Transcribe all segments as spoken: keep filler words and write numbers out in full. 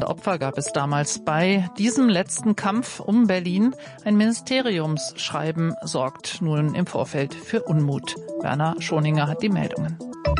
Erste Opfer gab es damals bei diesem letzten Kampf um Berlin. Ein Ministeriumsschreiben sorgt nun im Vorfeld für Unmut. Werner Schoninger hat die Meldungen.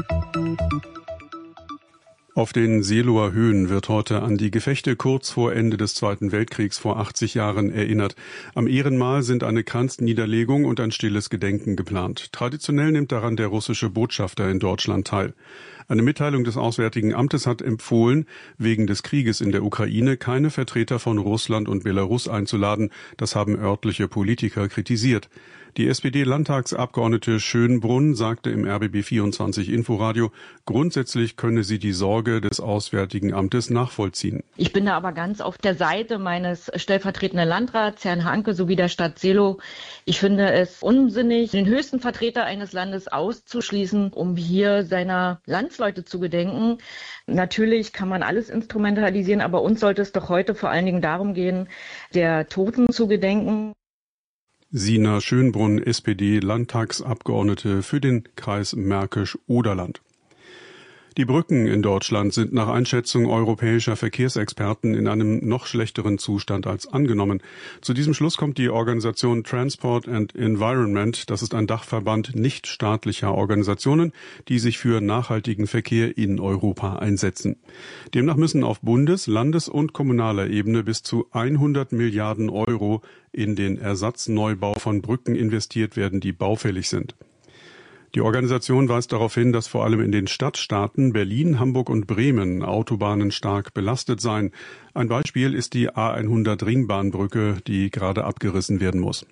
Auf den Seeloer Höhen wird heute an die Gefechte kurz vor Ende des Zweiten Weltkriegs vor achtzig Jahren erinnert. Am Ehrenmal sind eine Kranzniederlegung und ein stilles Gedenken geplant. Traditionell nimmt daran der russische Botschafter in Deutschland teil. Eine Mitteilung des Auswärtigen Amtes hat empfohlen, wegen des Krieges in der Ukraine keine Vertreter von Russland und Belarus einzuladen. Das haben örtliche Politiker kritisiert. Die S P D-Landtagsabgeordnete Schönbrunn sagte im R B B vierundzwanzig Inforadio, grundsätzlich könne sie die Sorge des Auswärtigen Amtes nachvollziehen. Ich bin da aber ganz auf der Seite meines stellvertretenden Landrats, Herrn Hanke, sowie der Stadt Seelow. Ich finde es unsinnig, den höchsten Vertreter eines Landes auszuschließen, um hier seiner Landsleute zu gedenken. Natürlich kann man alles instrumentalisieren, aber uns sollte es doch heute vor allen Dingen darum gehen, der Toten zu gedenken. Sina Schönbrunn, S P D-Landtagsabgeordnete für den Kreis Märkisch-Oderland. Die Brücken in Deutschland sind nach Einschätzung europäischer Verkehrsexperten in einem noch schlechteren Zustand als angenommen. Zu diesem Schluss kommt die Organisation Transport and Environment. Das ist ein Dachverband nichtstaatlicher Organisationen, die sich für nachhaltigen Verkehr in Europa einsetzen. Demnach müssen auf Bundes-, Landes- und kommunaler Ebene bis zu hundert Milliarden Euro in den Ersatzneubau von Brücken investiert werden, die baufällig sind. Die Organisation weist darauf hin, dass vor allem in den Stadtstaaten Berlin, Hamburg und Bremen Autobahnen stark belastet seien. Ein Beispiel ist die A hundert Ringbahnbrücke, die gerade abgerissen werden muss.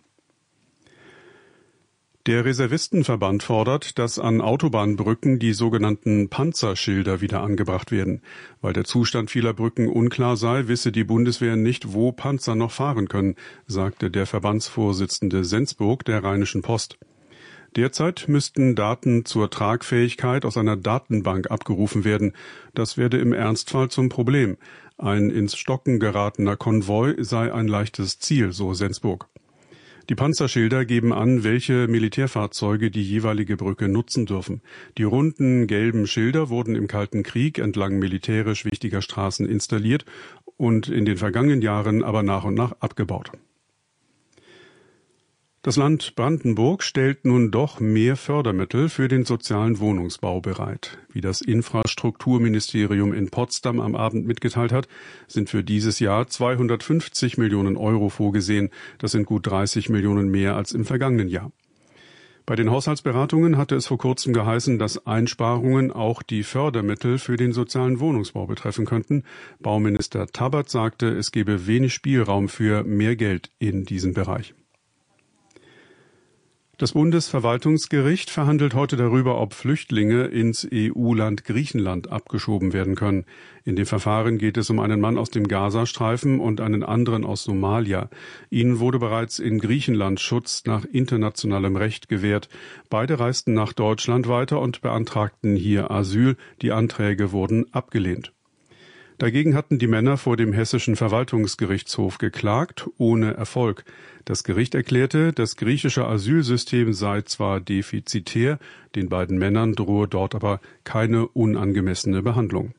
Der Reservistenverband fordert, dass an Autobahnbrücken die sogenannten Panzerschilder wieder angebracht werden. Weil der Zustand vieler Brücken unklar sei, wisse die Bundeswehr nicht, wo Panzer noch fahren können, sagte der Verbandsvorsitzende Sensburg der Rheinischen Post. Derzeit müssten Daten zur Tragfähigkeit aus einer Datenbank abgerufen werden. Das werde im Ernstfall zum Problem. Ein ins Stocken geratener Konvoi sei ein leichtes Ziel, so Sensburg. Die Panzerschilder geben an, welche Militärfahrzeuge die jeweilige Brücke nutzen dürfen. Die runden gelben Schilder wurden im Kalten Krieg entlang militärisch wichtiger Straßen installiert und in den vergangenen Jahren aber nach und nach abgebaut. Das Land Brandenburg stellt nun doch mehr Fördermittel für den sozialen Wohnungsbau bereit. Wie das Infrastrukturministerium in Potsdam am Abend mitgeteilt hat, sind für dieses Jahr zweihundertfünfzig Millionen Euro vorgesehen. Das sind gut dreißig Millionen mehr als im vergangenen Jahr. Bei den Haushaltsberatungen hatte es vor kurzem geheißen, dass Einsparungen auch die Fördermittel für den sozialen Wohnungsbau betreffen könnten. Bauminister Tabbert sagte, es gebe wenig Spielraum für mehr Geld in diesem Bereich. Das Bundesverwaltungsgericht verhandelt heute darüber, ob Flüchtlinge ins E U-Land Griechenland abgeschoben werden können. In dem Verfahren geht es um einen Mann aus dem Gazastreifen und einen anderen aus Somalia. Ihnen wurde bereits in Griechenland Schutz nach internationalem Recht gewährt. Beide reisten nach Deutschland weiter und beantragten hier Asyl. Die Anträge wurden abgelehnt. Dagegen hatten die Männer vor dem Hessischen Verwaltungsgerichtshof geklagt, ohne Erfolg. Das Gericht erklärte, das griechische Asylsystem sei zwar defizitär, den beiden Männern drohe dort aber keine unangemessene Behandlung.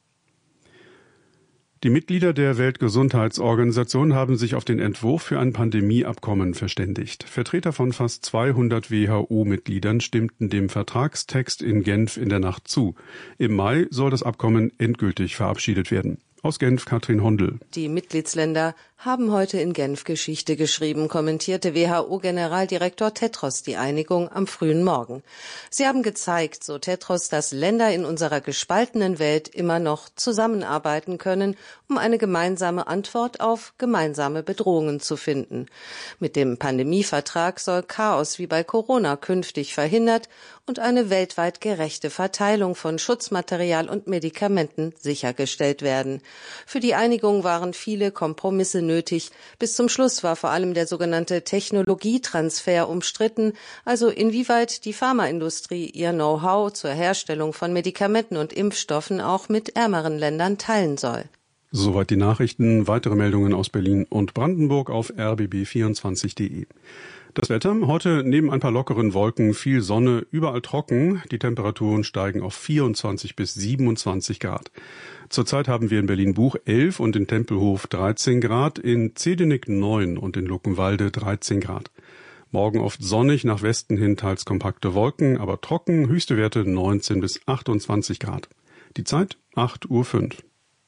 Die Mitglieder der Weltgesundheitsorganisation haben sich auf den Entwurf für ein Pandemieabkommen verständigt. Vertreter von fast zweihundert W H O-Mitgliedern stimmten dem Vertragstext in Genf in der Nacht zu. Im Mai soll das Abkommen endgültig verabschiedet werden. Aus Genf Katrin Hondel. Die Mitgliedsländer haben heute in Genf Geschichte geschrieben, kommentierte W H O-Generaldirektor Tedros die Einigung am frühen Morgen. Sie haben gezeigt, so Tedros, dass Länder in unserer gespaltenen Welt immer noch zusammenarbeiten können, um eine gemeinsame Antwort auf gemeinsame Bedrohungen zu finden. Mit dem Pandemievertrag soll Chaos wie bei Corona künftig verhindert und eine weltweit gerechte Verteilung von Schutzmaterial und Medikamenten sichergestellt werden. Für die Einigung waren viele Kompromisse nötig. Bis zum Schluss war vor allem der sogenannte Technologietransfer umstritten, also inwieweit die Pharmaindustrie ihr Know-how zur Herstellung von Medikamenten und Impfstoffen auch mit ärmeren Ländern teilen soll. Soweit die Nachrichten. Weitere Meldungen aus Berlin und Brandenburg auf r b b vierundzwanzig punkt d e. Das Wetter heute neben ein paar lockeren Wolken viel Sonne, überall trocken. Die Temperaturen steigen auf vierundzwanzig bis siebenundzwanzig Grad. Zurzeit haben wir in Berlin-Buch elf und in Tempelhof dreizehn Grad, in Zedinik neun und in Luckenwalde dreizehn Grad. Morgen oft sonnig, nach Westen hin teils kompakte Wolken, aber trocken, höchste Werte neunzehn bis achtundzwanzig Grad. Die Zeit acht Uhr fünf.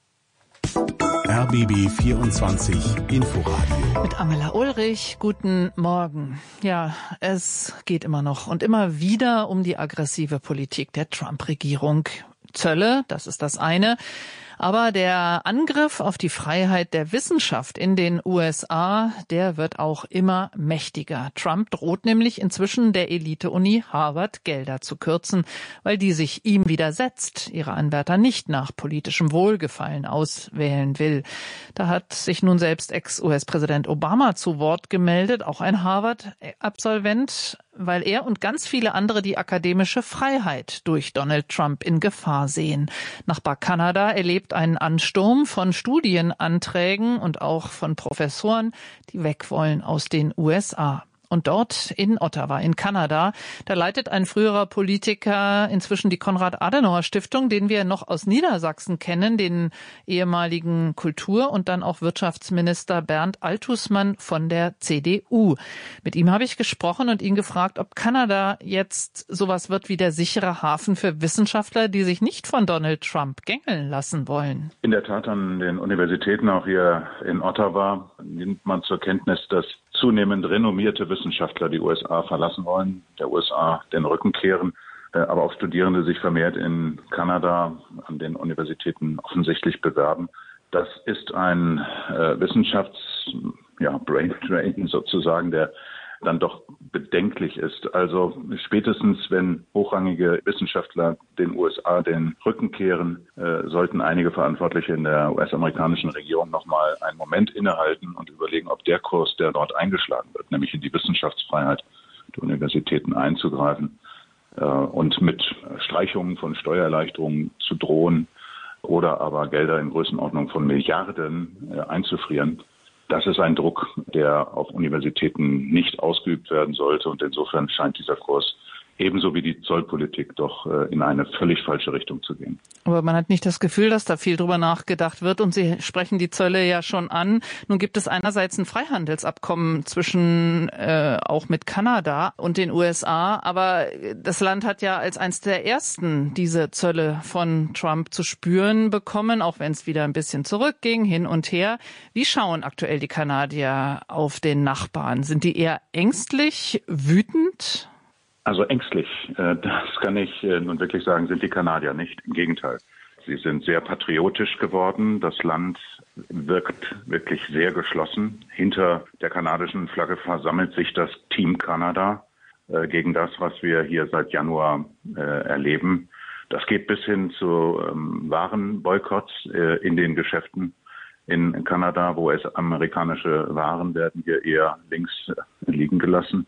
R B B vierundzwanzig Inforadio. Mit Angela Ulrich, guten Morgen. Ja, es geht immer noch und immer wieder um die aggressive Politik der Trump-Regierung. Zölle, das ist das eine. Aber der Angriff auf die Freiheit der Wissenschaft in den U S A, der wird auch immer mächtiger. Trump droht nämlich inzwischen der Elite-Uni Harvard Gelder zu kürzen, weil die sich ihm widersetzt, ihre Anwärter nicht nach politischem Wohlgefallen auswählen will. Da hat sich nun selbst Ex-U S-Präsident Obama zu Wort gemeldet, auch ein Harvard-Absolvent, weil er und ganz viele andere die akademische Freiheit durch Donald Trump in Gefahr sehen. Nachbar Kanada erlebt einen Ansturm von Studienanträgen und auch von Professoren, die weg wollen aus den U S A. Und dort in Ottawa, in Kanada, da leitet ein früherer Politiker inzwischen die Konrad-Adenauer-Stiftung, den wir noch aus Niedersachsen kennen, den ehemaligen Kultur- und dann auch Wirtschaftsminister Bernd Althusmann von der C D U. Mit ihm habe ich gesprochen und ihn gefragt, ob Kanada jetzt sowas wird wie der sichere Hafen für Wissenschaftler, die sich nicht von Donald Trump gängeln lassen wollen. In der Tat, an den Universitäten, auch hier in Ottawa, nimmt man zur Kenntnis, dass zunehmend renommierte Wissenschaftler die U S A verlassen wollen, der U S A den Rücken kehren, aber auch Studierende sich vermehrt in Kanada an den Universitäten offensichtlich bewerben. Das ist ein äh, Wissenschafts-, ja, Brain Drain sozusagen, der dann doch bedenklich ist. Also spätestens, wenn hochrangige Wissenschaftler den U S A den Rücken kehren, äh, sollten einige Verantwortliche in der U S-amerikanischen Regierung nochmal einen Moment innehalten und überlegen, ob der Kurs, der dort eingeschlagen wird, nämlich in die Wissenschaftsfreiheit der Universitäten einzugreifen äh, und mit Streichungen von Steuererleichterungen zu drohen oder aber Gelder in Größenordnung von Milliarden äh, einzufrieren. Das ist ein Druck, der auf Universitäten nicht ausgeübt werden sollte. Und insofern scheint dieser Kurs ebenso wie die Zollpolitik doch in eine völlig falsche Richtung zu gehen. Aber man hat nicht das Gefühl, dass da viel drüber nachgedacht wird. Und Sie sprechen die Zölle ja schon an. Nun gibt es einerseits ein Freihandelsabkommen zwischen äh, auch mit Kanada und den U S A. Aber das Land hat ja als eines der ersten diese Zölle von Trump zu spüren bekommen, auch wenn es wieder ein bisschen zurückging, hin und her. Wie schauen aktuell die Kanadier auf den Nachbarn? Sind die eher ängstlich, wütend? Also ängstlich, das kann ich nun wirklich sagen, sind die Kanadier nicht. Im Gegenteil. Sie sind sehr patriotisch geworden. Das Land wirkt wirklich sehr geschlossen. Hinter der kanadischen Flagge versammelt sich das Team Kanada gegen das, was wir hier seit Januar erleben. Das geht bis hin zu Warenboykotts in den Geschäften in Kanada, wo es amerikanische Waren werden hier eher links liegen gelassen.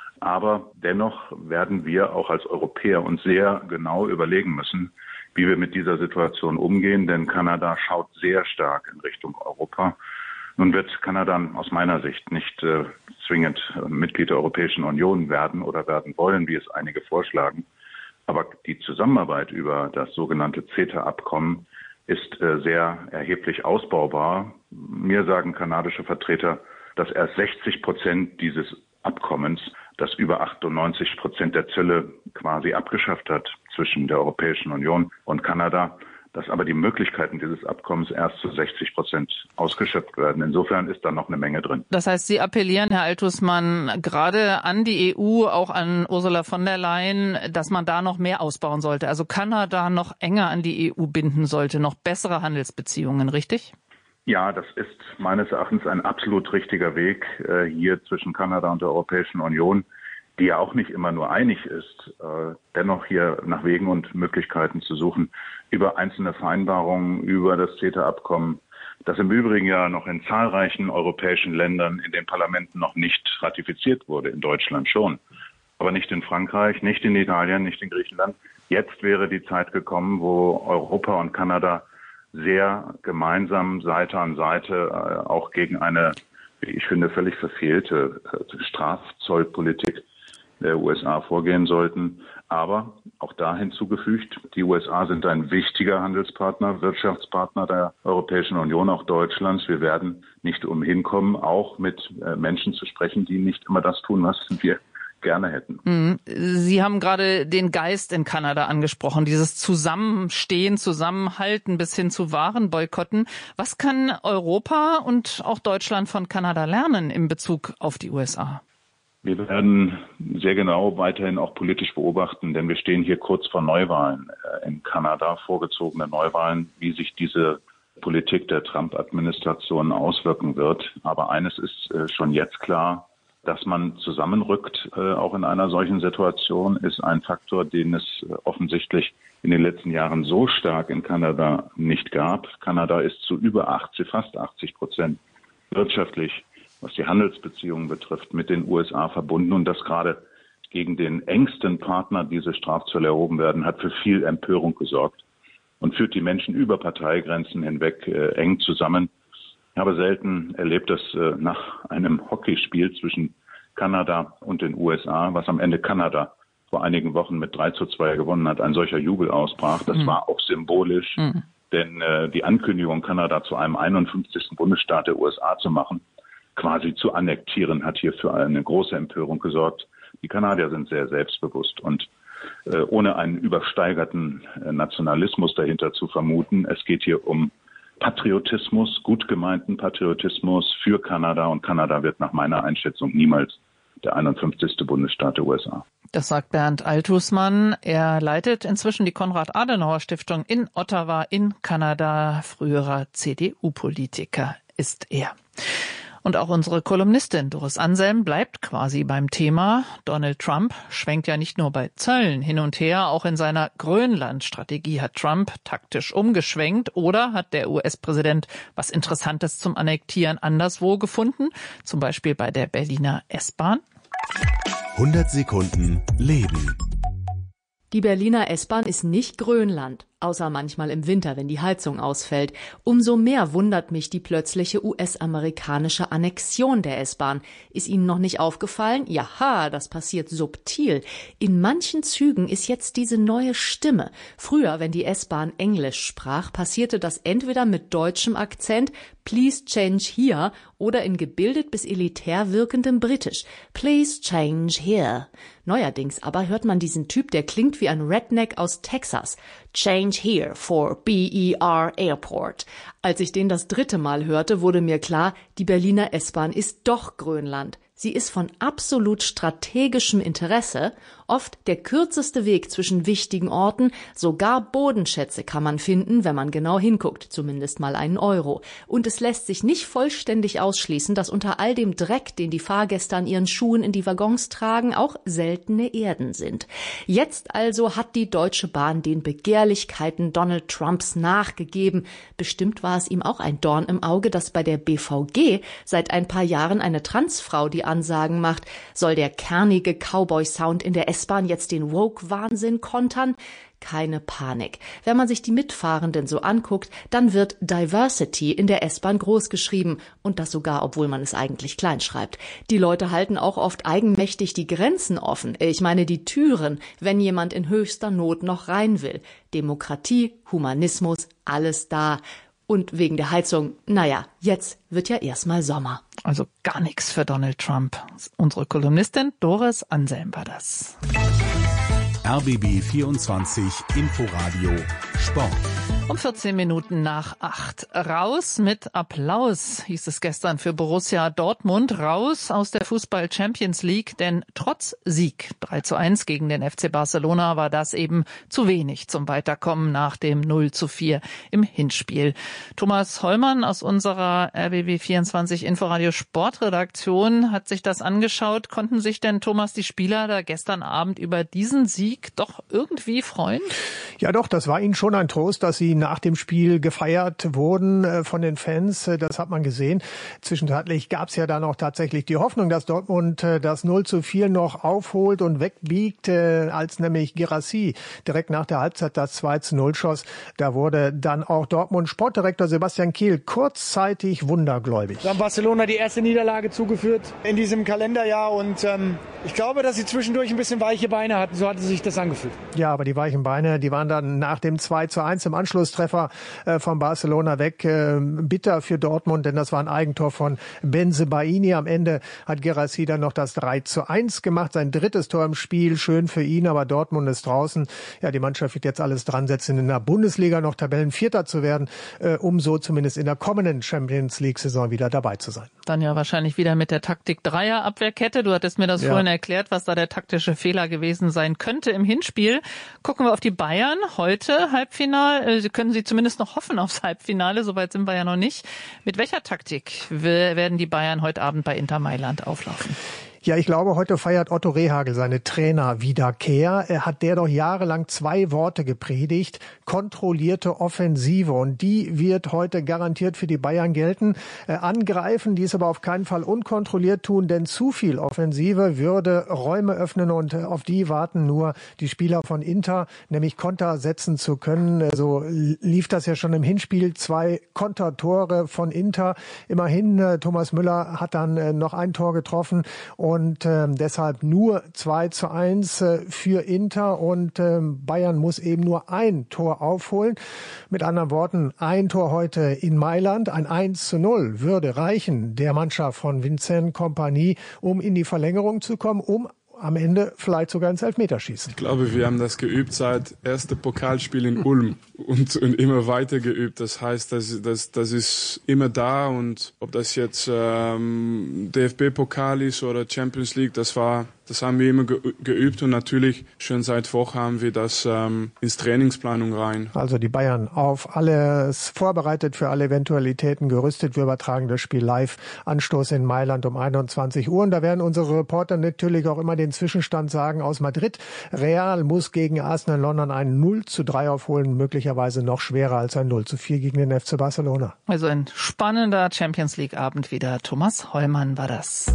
Aber dennoch werden wir auch als Europäer uns sehr genau überlegen müssen, wie wir mit dieser Situation umgehen, denn Kanada schaut sehr stark in Richtung Europa. Nun wird Kanada aus meiner Sicht nicht äh, zwingend Mitglied der Europäischen Union werden oder werden wollen, wie es einige vorschlagen. Aber die Zusammenarbeit über das sogenannte CETA-Abkommen ist äh, sehr erheblich ausbaubar. Mir sagen kanadische Vertreter, dass erst sechzig Prozent dieses Abkommens, das über achtundneunzig Prozent der Zölle quasi abgeschafft hat zwischen der Europäischen Union und Kanada, dass aber die Möglichkeiten dieses Abkommens erst zu sechzig Prozent ausgeschöpft werden. Insofern ist da noch eine Menge drin. Das heißt, Sie appellieren, Herr Althusmann, gerade an die E U, auch an Ursula von der Leyen, dass man da noch mehr ausbauen sollte. Also Kanada noch enger an die E U binden sollte, noch bessere Handelsbeziehungen, richtig? Ja, das ist meines Erachtens ein absolut richtiger Weg äh, hier zwischen Kanada und der Europäischen Union, die ja auch nicht immer nur einig ist, äh, dennoch hier nach Wegen und Möglichkeiten zu suchen, über einzelne Vereinbarungen, über das CETA-Abkommen, das im Übrigen ja noch in zahlreichen europäischen Ländern in den Parlamenten noch nicht ratifiziert wurde, in Deutschland schon, aber nicht in Frankreich, nicht in Italien, nicht in Griechenland. Jetzt wäre die Zeit gekommen, wo Europa und Kanada sehr gemeinsam Seite an Seite äh, auch gegen eine ich finde, völlig verfehlte Strafzollpolitik der U S A vorgehen sollten. Aber auch da hinzugefügt, die U S A sind ein wichtiger Handelspartner, Wirtschaftspartner der Europäischen Union, auch Deutschlands. Wir werden nicht umhin kommen, auch mit Menschen zu sprechen, die nicht immer das tun, was wir gerne hätten. Sie haben gerade den Geist in Kanada angesprochen, dieses Zusammenstehen, Zusammenhalten bis hin zu Warenboykotten. Was kann Europa und auch Deutschland von Kanada lernen in Bezug auf die U S A? Wir werden sehr genau weiterhin auch politisch beobachten, denn wir stehen hier kurz vor Neuwahlen in Kanada, vorgezogene Neuwahlen, wie sich diese Politik der Trump-Administration auswirken wird. Aber eines ist schon jetzt klar: Dass man zusammenrückt, auch in einer solchen Situation, ist ein Faktor, den es offensichtlich in den letzten Jahren so stark in Kanada nicht gab. Kanada ist zu über achtzig, fast achtzig Prozent wirtschaftlich, was die Handelsbeziehungen betrifft, mit den U S A verbunden. Und dass gerade gegen den engsten Partner diese Strafzölle erhoben werden, hat für viel Empörung gesorgt und führt die Menschen über Parteigrenzen hinweg äh, eng zusammen. Ich habe selten erlebt, dass äh, nach einem Hockeyspiel zwischen Kanada und den U S A, was am Ende Kanada vor einigen Wochen mit drei zu zwei gewonnen hat, ein solcher Jubel ausbrach. Das mhm. war auch symbolisch, mhm. denn äh, die Ankündigung, Kanada zu einem einundfünfzigsten Bundesstaat der U S A zu machen, quasi zu annektieren, hat hier für eine große Empörung gesorgt. Die Kanadier sind sehr selbstbewusst und äh, ohne einen übersteigerten äh, Nationalismus dahinter zu vermuten, es geht hier um Patriotismus, gut gemeinten Patriotismus für Kanada, und Kanada wird nach meiner Einschätzung niemals der einundfünfzigste Bundesstaat der U S A. Das sagt Bernd Althusmann. Er leitet inzwischen die Konrad-Adenauer-Stiftung in Ottawa in Kanada. Früherer C D U-Politiker ist er. Und auch unsere Kolumnistin Doris Anselm bleibt quasi beim Thema. Donald Trump schwenkt ja nicht nur bei Zöllen hin und her, auch in seiner Grönland-Strategie hat Trump taktisch umgeschwenkt. Oder hat der U S-Präsident was Interessantes zum Annektieren anderswo gefunden? Zum Beispiel bei der Berliner S-Bahn? hundert Sekunden Leben. Die Berliner S-Bahn ist nicht Grönland, außer manchmal im Winter, wenn die Heizung ausfällt. Umso mehr wundert mich die plötzliche U S-amerikanische Annexion der S-Bahn. Ist Ihnen noch nicht aufgefallen? Jaha, das passiert subtil. In manchen Zügen ist jetzt diese neue Stimme. Früher, wenn die S-Bahn Englisch sprach, passierte das entweder mit deutschem Akzent, Please change here, oder in gebildet bis elitär wirkendem Britisch, Please change here. Neuerdings aber hört man diesen Typ, der klingt wie ein Redneck aus Texas. Change here for B E R Airport. Als ich den das dritte Mal hörte, wurde mir klar, die Berliner S-Bahn ist doch Grönland. Sie ist von absolut strategischem Interesse, oft der kürzeste Weg zwischen wichtigen Orten, sogar Bodenschätze kann man finden, wenn man genau hinguckt, zumindest mal einen Euro. Und es lässt sich nicht vollständig ausschließen, dass unter all dem Dreck, den die Fahrgäste an ihren Schuhen in die Waggons tragen, auch seltene Erden sind. Jetzt also hat die Deutsche Bahn den Begehrlichkeiten Donald Trumps nachgegeben. Bestimmt war es ihm auch ein Dorn im Auge, dass bei der B V G seit ein paar Jahren eine Transfrau die Ansagen macht. Soll der kernige Cowboy-Sound in der S-Bahn jetzt den Woke-Wahnsinn kontern? Keine Panik. Wenn man sich die Mitfahrenden so anguckt, dann wird Diversity in der S-Bahn groß geschrieben, und das sogar, obwohl man es eigentlich klein schreibt. Die Leute halten auch oft eigenmächtig die Grenzen offen. Ich meine die Türen, wenn jemand in höchster Not noch rein will. Demokratie, Humanismus, alles da. Und wegen der Heizung, naja, jetzt wird ja erstmal Sommer. Also gar nichts für Donald Trump. Unsere Kolumnistin Doris Anselm war das. R B B vierundzwanzig Inforadio Sport. Um vierzehn Minuten nach acht. Raus mit Applaus, hieß es gestern für Borussia Dortmund. Raus aus der Fußball-Champions League, denn trotz Sieg drei zu eins gegen den F C Barcelona war das eben zu wenig zum Weiterkommen nach dem null zu vier im Hinspiel. Thomas Hollmann aus unserer R B B vierundzwanzig Inforadio Sportredaktion hat sich das angeschaut. Konnten sich denn, Thomas, die Spieler da gestern Abend über diesen Sieg doch irgendwie freuen? Ja doch, das war ihnen schon ein Trost, dass sie nach dem Spiel gefeiert wurden von den Fans. Das hat man gesehen. Zwischenzeitlich gab es ja dann auch tatsächlich die Hoffnung, dass Dortmund das null zu vier noch aufholt und wegbiegt, als nämlich Guirassy direkt nach der Halbzeit das zwei zu null schoss. Da wurde dann auch Dortmund Sportdirektor Sebastian Kehl kurzzeitig wundergläubig. Wir haben Barcelona die erste Niederlage zugeführt in diesem Kalenderjahr und ähm, ich glaube, dass sie zwischendurch ein bisschen weiche Beine hatten. So hatte sich das angefühlt. Ja, aber die weichen Beine, die waren dann nach dem zwei zu eins im Anschlusstreffer äh, von Barcelona weg. Äh, bitter für Dortmund, denn das war ein Eigentor von Bensebaini. Am Ende hat Guirassy dann noch das drei zu eins gemacht. Sein drittes Tor im Spiel, schön für ihn, aber Dortmund ist draußen. Ja, die Mannschaft wird jetzt alles dran setzen, in der Bundesliga noch Tabellenvierter zu werden, äh, um so zumindest in der kommenden Champions League-Saison wieder dabei zu sein. Dann ja wahrscheinlich wieder mit der Taktik Dreier-Abwehrkette. Du hattest mir das ja vorhin erklärt, was da der taktische Fehler gewesen sein könnte im Hinspiel. Gucken wir auf die Bayern. Heute Halbfinale. Sie können Sie zumindest noch hoffen aufs Halbfinale. Soweit sind wir ja noch nicht. Mit welcher Taktik werden die Bayern heute Abend bei Inter Mailand auflaufen? Ja, ich glaube, heute feiert Otto Rehhagel seine Trainerwiederkehr. Er hat der doch jahrelang zwei Worte gepredigt: kontrollierte Offensive. Und die wird heute garantiert für die Bayern gelten. Äh, angreifen, dies aber auf keinen Fall unkontrolliert tun, denn zu viel Offensive würde Räume öffnen und äh, auf die warten nur die Spieler von Inter, nämlich Konter setzen zu können. Äh, so lief das ja schon im Hinspiel. Zwei Kontertore von Inter. Immerhin, äh, Thomas Müller hat dann äh, noch ein Tor getroffen. Und äh, deshalb nur zwei zu eins äh, für Inter und äh, Bayern muss eben nur ein Tor aufholen. Mit anderen Worten, ein Tor heute in Mailand, ein eins zu null würde reichen der Mannschaft von Vincent Kompany, um in die Verlängerung zu kommen, um am Ende vielleicht sogar ins Elfmeterschießen. Ich glaube, wir haben das geübt seit erste Pokalspiel in Ulm und, und immer weiter geübt. Das heißt, das, das, das ist immer da und ob das jetzt ähm, D F B-Pokal ist oder Champions League, das war Das haben wir immer geübt und natürlich schon seit Wochen haben wir das ähm, ins Trainingsplanung rein. Also die Bayern auf alles vorbereitet, für alle Eventualitäten gerüstet. Wir übertragen das Spiel live. Anstoß in Mailand um einundzwanzig Uhr. Und da werden unsere Reporter natürlich auch immer den Zwischenstand sagen aus Madrid. Real muss gegen Arsenal London ein null zu drei aufholen, möglicherweise noch schwerer als ein null zu vier gegen den F C Barcelona. Also ein spannender Champions-League-Abend wieder. Thomas Hollmann war das.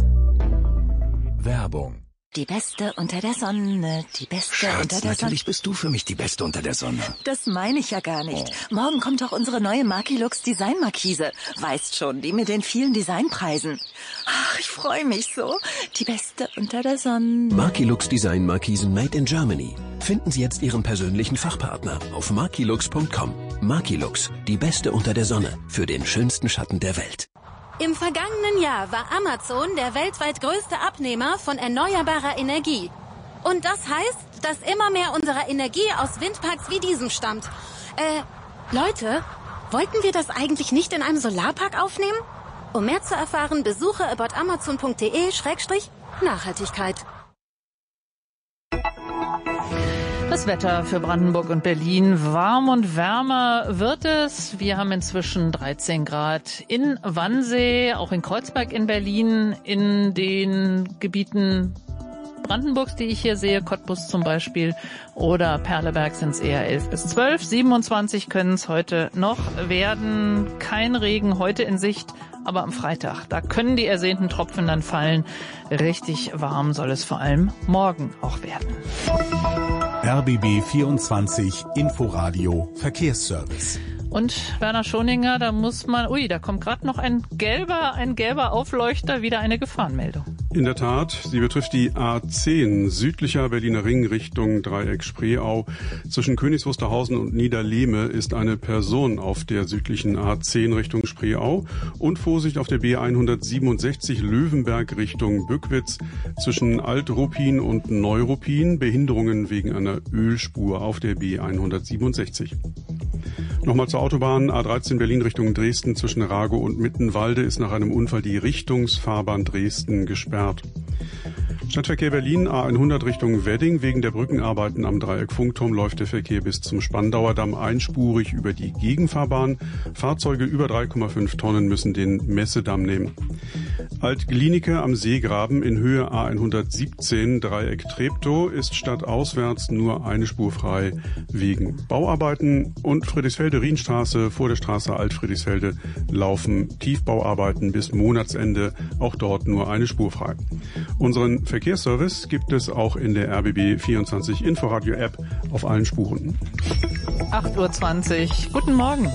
Werbung. Die Beste unter der Sonne, die Beste Schatz, unter der Sonne. natürlich bist du für mich die Beste unter der Sonne. Das meine ich ja gar nicht. Oh. Morgen kommt doch unsere neue Markilux Design Markise. Weißt schon, die mit den vielen Designpreisen. Ach, ich freue mich so. Die Beste unter der Sonne. Markilux Design Markisen made in Germany. Finden Sie jetzt Ihren persönlichen Fachpartner auf markilux punkt com. Markilux, die Beste unter der Sonne für den schönsten Schatten der Welt. Im vergangenen Jahr war Amazon der weltweit größte Abnehmer von erneuerbarer Energie. Und das heißt, dass immer mehr unserer Energie aus Windparks wie diesem stammt. Äh, Leute, wollten wir das eigentlich nicht in einem Solarpark aufnehmen? Um mehr zu erfahren, besuche about amazon punkt de Schrägstrich Nachhaltigkeit. Das Wetter für Brandenburg und Berlin. Warm und wärmer wird es. Wir haben inzwischen dreizehn Grad in Wannsee, auch in Kreuzberg in Berlin, in den Gebieten Brandenburgs, die ich hier sehe, Cottbus zum Beispiel, oder Perleberg sind es eher elf bis zwölf. siebenundzwanzig können es heute noch werden. Kein Regen heute in Sicht, aber am Freitag, da können die ersehnten Tropfen dann fallen. Richtig warm soll es vor allem morgen auch werden. R B B vierundzwanzig Inforadio Verkehrsservice. Und Werner Schoninger, da muss man, ui, da kommt gerade noch ein gelber, ein gelber Aufleuchter, wieder eine Gefahrenmeldung. In der Tat, sie betrifft die A zehn, südlicher Berliner Ring Richtung Dreieck Spreeau. Zwischen Königs Wusterhausen und Niederlehme ist eine Person auf der südlichen A zehn Richtung Spreeau. Und Vorsicht auf der B hundertsiebenundsechzig Löwenberg Richtung Bückwitz. Zwischen Alt-Ruppin und Neuruppin Behinderungen wegen einer Ölspur auf der B hundertsiebenundsechzig. Nochmal zur Autobahn. A dreizehn Berlin Richtung Dresden zwischen Rago und Mittenwalde ist nach einem Unfall die Richtungsfahrbahn Dresden gesperrt. Stadtverkehr Berlin A hundert Richtung Wedding. Wegen der Brückenarbeiten am Dreieck Funkturm läuft der Verkehr bis zum Spandauer Damm einspurig über die Gegenfahrbahn. Fahrzeuge über drei Komma fünf Tonnen müssen den Messedamm nehmen. Alt-Glienicke am Seegraben in Höhe A hundertsiebzehn, Dreieck Treptow, ist stadtauswärts nur eine Spur frei wegen Bauarbeiten. Und Friedrichsfelde-Rienstraße vor der Straße Alt-Friedrichsfelde laufen Tiefbauarbeiten bis Monatsende, auch dort nur eine Spur frei. Unseren Verkehrsservice gibt es auch in der R B B vierundzwanzig Inforadio-App auf allen Spuren. acht Uhr zwanzig. Guten Morgen.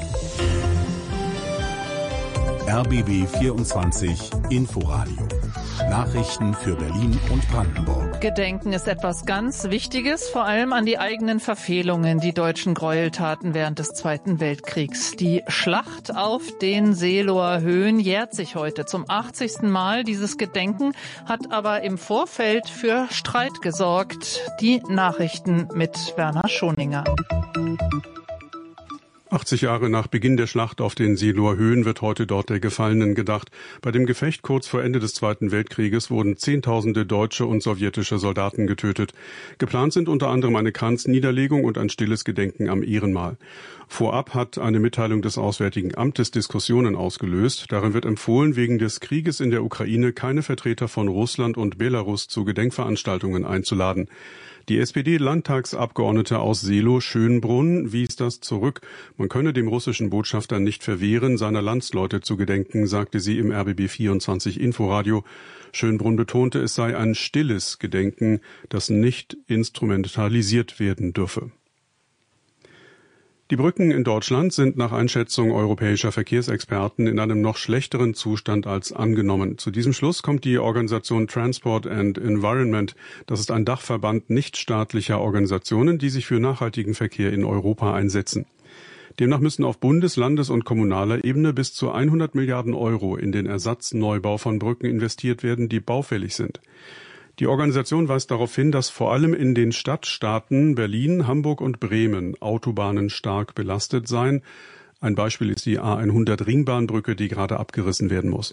R B B vierundzwanzig Inforadio. Nachrichten für Berlin und Brandenburg. Gedenken ist etwas ganz Wichtiges, vor allem an die eigenen Verfehlungen, die deutschen Gräueltaten während des Zweiten Weltkriegs. Die Schlacht auf den Seeloer Höhen jährt sich heute zum achtzigsten Mal. Dieses Gedenken hat aber im Vorfeld für Streit gesorgt. Die Nachrichten mit Werner Schoninger. achtzig Jahre nach Beginn der Schlacht auf den Seeloer Höhen wird heute dort der Gefallenen gedacht. Bei dem Gefecht kurz vor Ende des Zweiten Weltkrieges wurden Zehntausende deutsche und sowjetische Soldaten getötet. Geplant sind unter anderem eine Kranzniederlegung und ein stilles Gedenken am Ehrenmal. Vorab hat eine Mitteilung des Auswärtigen Amtes Diskussionen ausgelöst. Darin wird empfohlen, wegen des Krieges in der Ukraine keine Vertreter von Russland und Belarus zu Gedenkveranstaltungen einzuladen. Die S P D-Landtagsabgeordnete aus Seelow-Schönbrunn wies das zurück. Man könne dem russischen Botschafter nicht verwehren, seiner Landsleute zu gedenken, sagte sie im R B B vierundzwanzig Inforadio. Schönbrunn betonte, es sei ein stilles Gedenken, das nicht instrumentalisiert werden dürfe. Die Brücken in Deutschland sind nach Einschätzung europäischer Verkehrsexperten in einem noch schlechteren Zustand als angenommen. Zu diesem Schluss kommt die Organisation Transport and Environment. Das ist ein Dachverband nichtstaatlicher Organisationen, die sich für nachhaltigen Verkehr in Europa einsetzen. Demnach müssen auf Bundes-, Landes- und kommunaler Ebene bis zu hundert Milliarden Euro in den Ersatzneubau von Brücken investiert werden, die baufällig sind. Die Organisation weist darauf hin, dass vor allem in den Stadtstaaten Berlin, Hamburg und Bremen Autobahnen stark belastet seien. Ein Beispiel ist die A hundert Ringbahnbrücke, die gerade abgerissen werden muss.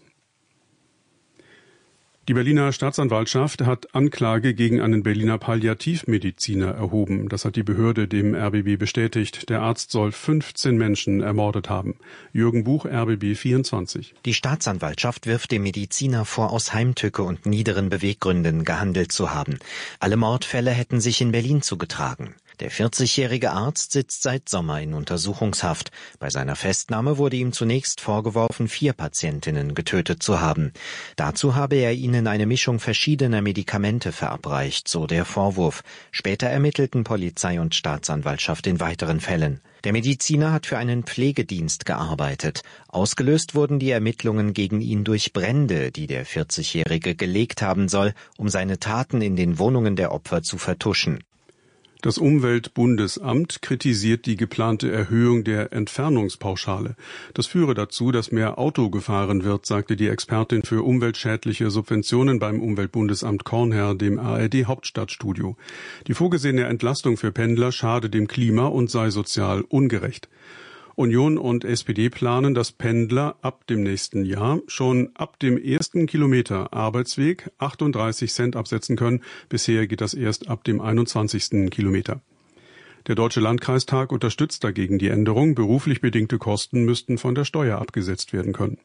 Die Berliner Staatsanwaltschaft hat Anklage gegen einen Berliner Palliativmediziner erhoben. Das hat die Behörde dem R B B bestätigt. Der Arzt soll fünfzehn Menschen ermordet haben. Jürgen Buch, R B B vierundzwanzig. Die Staatsanwaltschaft wirft dem Mediziner vor, aus Heimtücke und niederen Beweggründen gehandelt zu haben. Alle Mordfälle hätten sich in Berlin zugetragen. Der vierzigjährige Arzt sitzt seit Sommer in Untersuchungshaft. Bei seiner Festnahme wurde ihm zunächst vorgeworfen, vier Patientinnen getötet zu haben. Dazu habe er ihnen eine Mischung verschiedener Medikamente verabreicht, so der Vorwurf. Später ermittelten Polizei und Staatsanwaltschaft in weiteren Fällen. Der Mediziner hat für einen Pflegedienst gearbeitet. Ausgelöst wurden die Ermittlungen gegen ihn durch Brände, die der vierzigjährige gelegt haben soll, um seine Taten in den Wohnungen der Opfer zu vertuschen. Das Umweltbundesamt kritisiert die geplante Erhöhung der Entfernungspauschale. Das führe dazu, dass mehr Auto gefahren wird, sagte die Expertin für umweltschädliche Subventionen beim Umweltbundesamt Kornherr dem A R D-Hauptstadtstudio. Die vorgesehene Entlastung für Pendler schade dem Klima und sei sozial ungerecht. Union und S P D planen, dass Pendler ab dem nächsten Jahr schon ab dem ersten Kilometer Arbeitsweg achtunddreißig Cent absetzen können. Bisher geht das erst ab dem einundzwanzigsten Kilometer. Der Deutsche Landkreistag unterstützt dagegen die Änderung. Beruflich bedingte Kosten müssten von der Steuer abgesetzt werden können.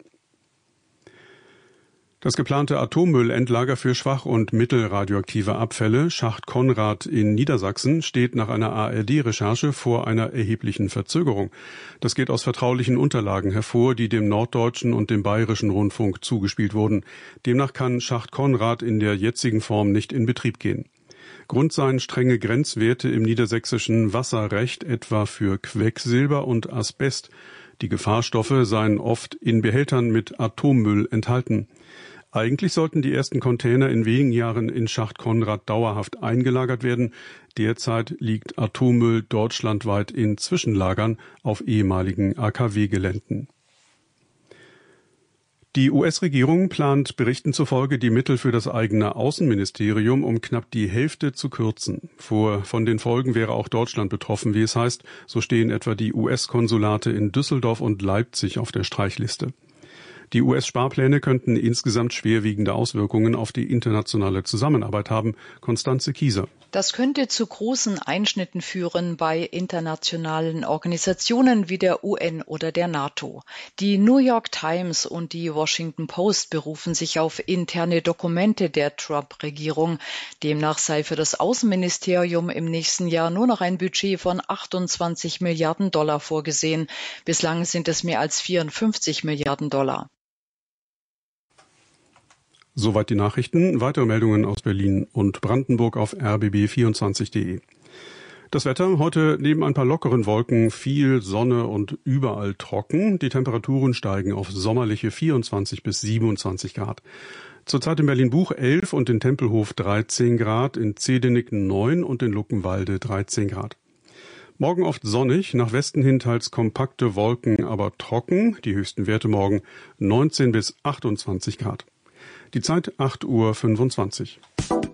Das geplante Atommüllendlager für schwach- und mittelradioaktive Abfälle, Schacht Konrad in Niedersachsen, steht nach einer A R D-Recherche vor einer erheblichen Verzögerung. Das geht aus vertraulichen Unterlagen hervor, die dem Norddeutschen und dem Bayerischen Rundfunk zugespielt wurden. Demnach kann Schacht Konrad in der jetzigen Form nicht in Betrieb gehen. Grund seien strenge Grenzwerte im niedersächsischen Wasserrecht, etwa für Quecksilber und Asbest. Die Gefahrstoffe seien oft in Behältern mit Atommüll enthalten. Eigentlich sollten die ersten Container in wenigen Jahren in Schacht Konrad dauerhaft eingelagert werden. Derzeit liegt Atommüll deutschlandweit in Zwischenlagern auf ehemaligen A K W-Geländen. Die U S-Regierung plant Berichten zufolge, die Mittel für das eigene Außenministerium um knapp die Hälfte zu kürzen. Vor, von den Folgen wäre auch Deutschland betroffen, wie es heißt. So stehen etwa die U S-Konsulate in Düsseldorf und Leipzig auf der Streichliste. Die U S-Sparpläne könnten insgesamt schwerwiegende Auswirkungen auf die internationale Zusammenarbeit haben. Constanze Kieser. Das könnte zu großen Einschnitten führen bei internationalen Organisationen wie der U N oder der NATO. Die New York Times und die Washington Post berufen sich auf interne Dokumente der Trump-Regierung. Demnach sei für das Außenministerium im nächsten Jahr nur noch ein Budget von achtundzwanzig Milliarden Dollar vorgesehen. Bislang sind es mehr als vierundfünfzig Milliarden Dollar. Soweit die Nachrichten. Weitere Meldungen aus Berlin und Brandenburg auf r b b vierundzwanzig punkt d e. Das Wetter heute neben ein paar lockeren Wolken viel Sonne und überall trocken. Die Temperaturen steigen auf sommerliche vierundzwanzig bis siebenundzwanzig Grad. Zurzeit in Berlin-Buch elf und in Tempelhof dreizehn Grad, in Zehdenick neun und in Luckenwalde dreizehn Grad. Morgen oft sonnig, nach Westen hin teils kompakte Wolken, aber trocken. Die höchsten Werte morgen neunzehn bis achtundzwanzig Grad. Die Zeit acht Uhr fünfundzwanzig.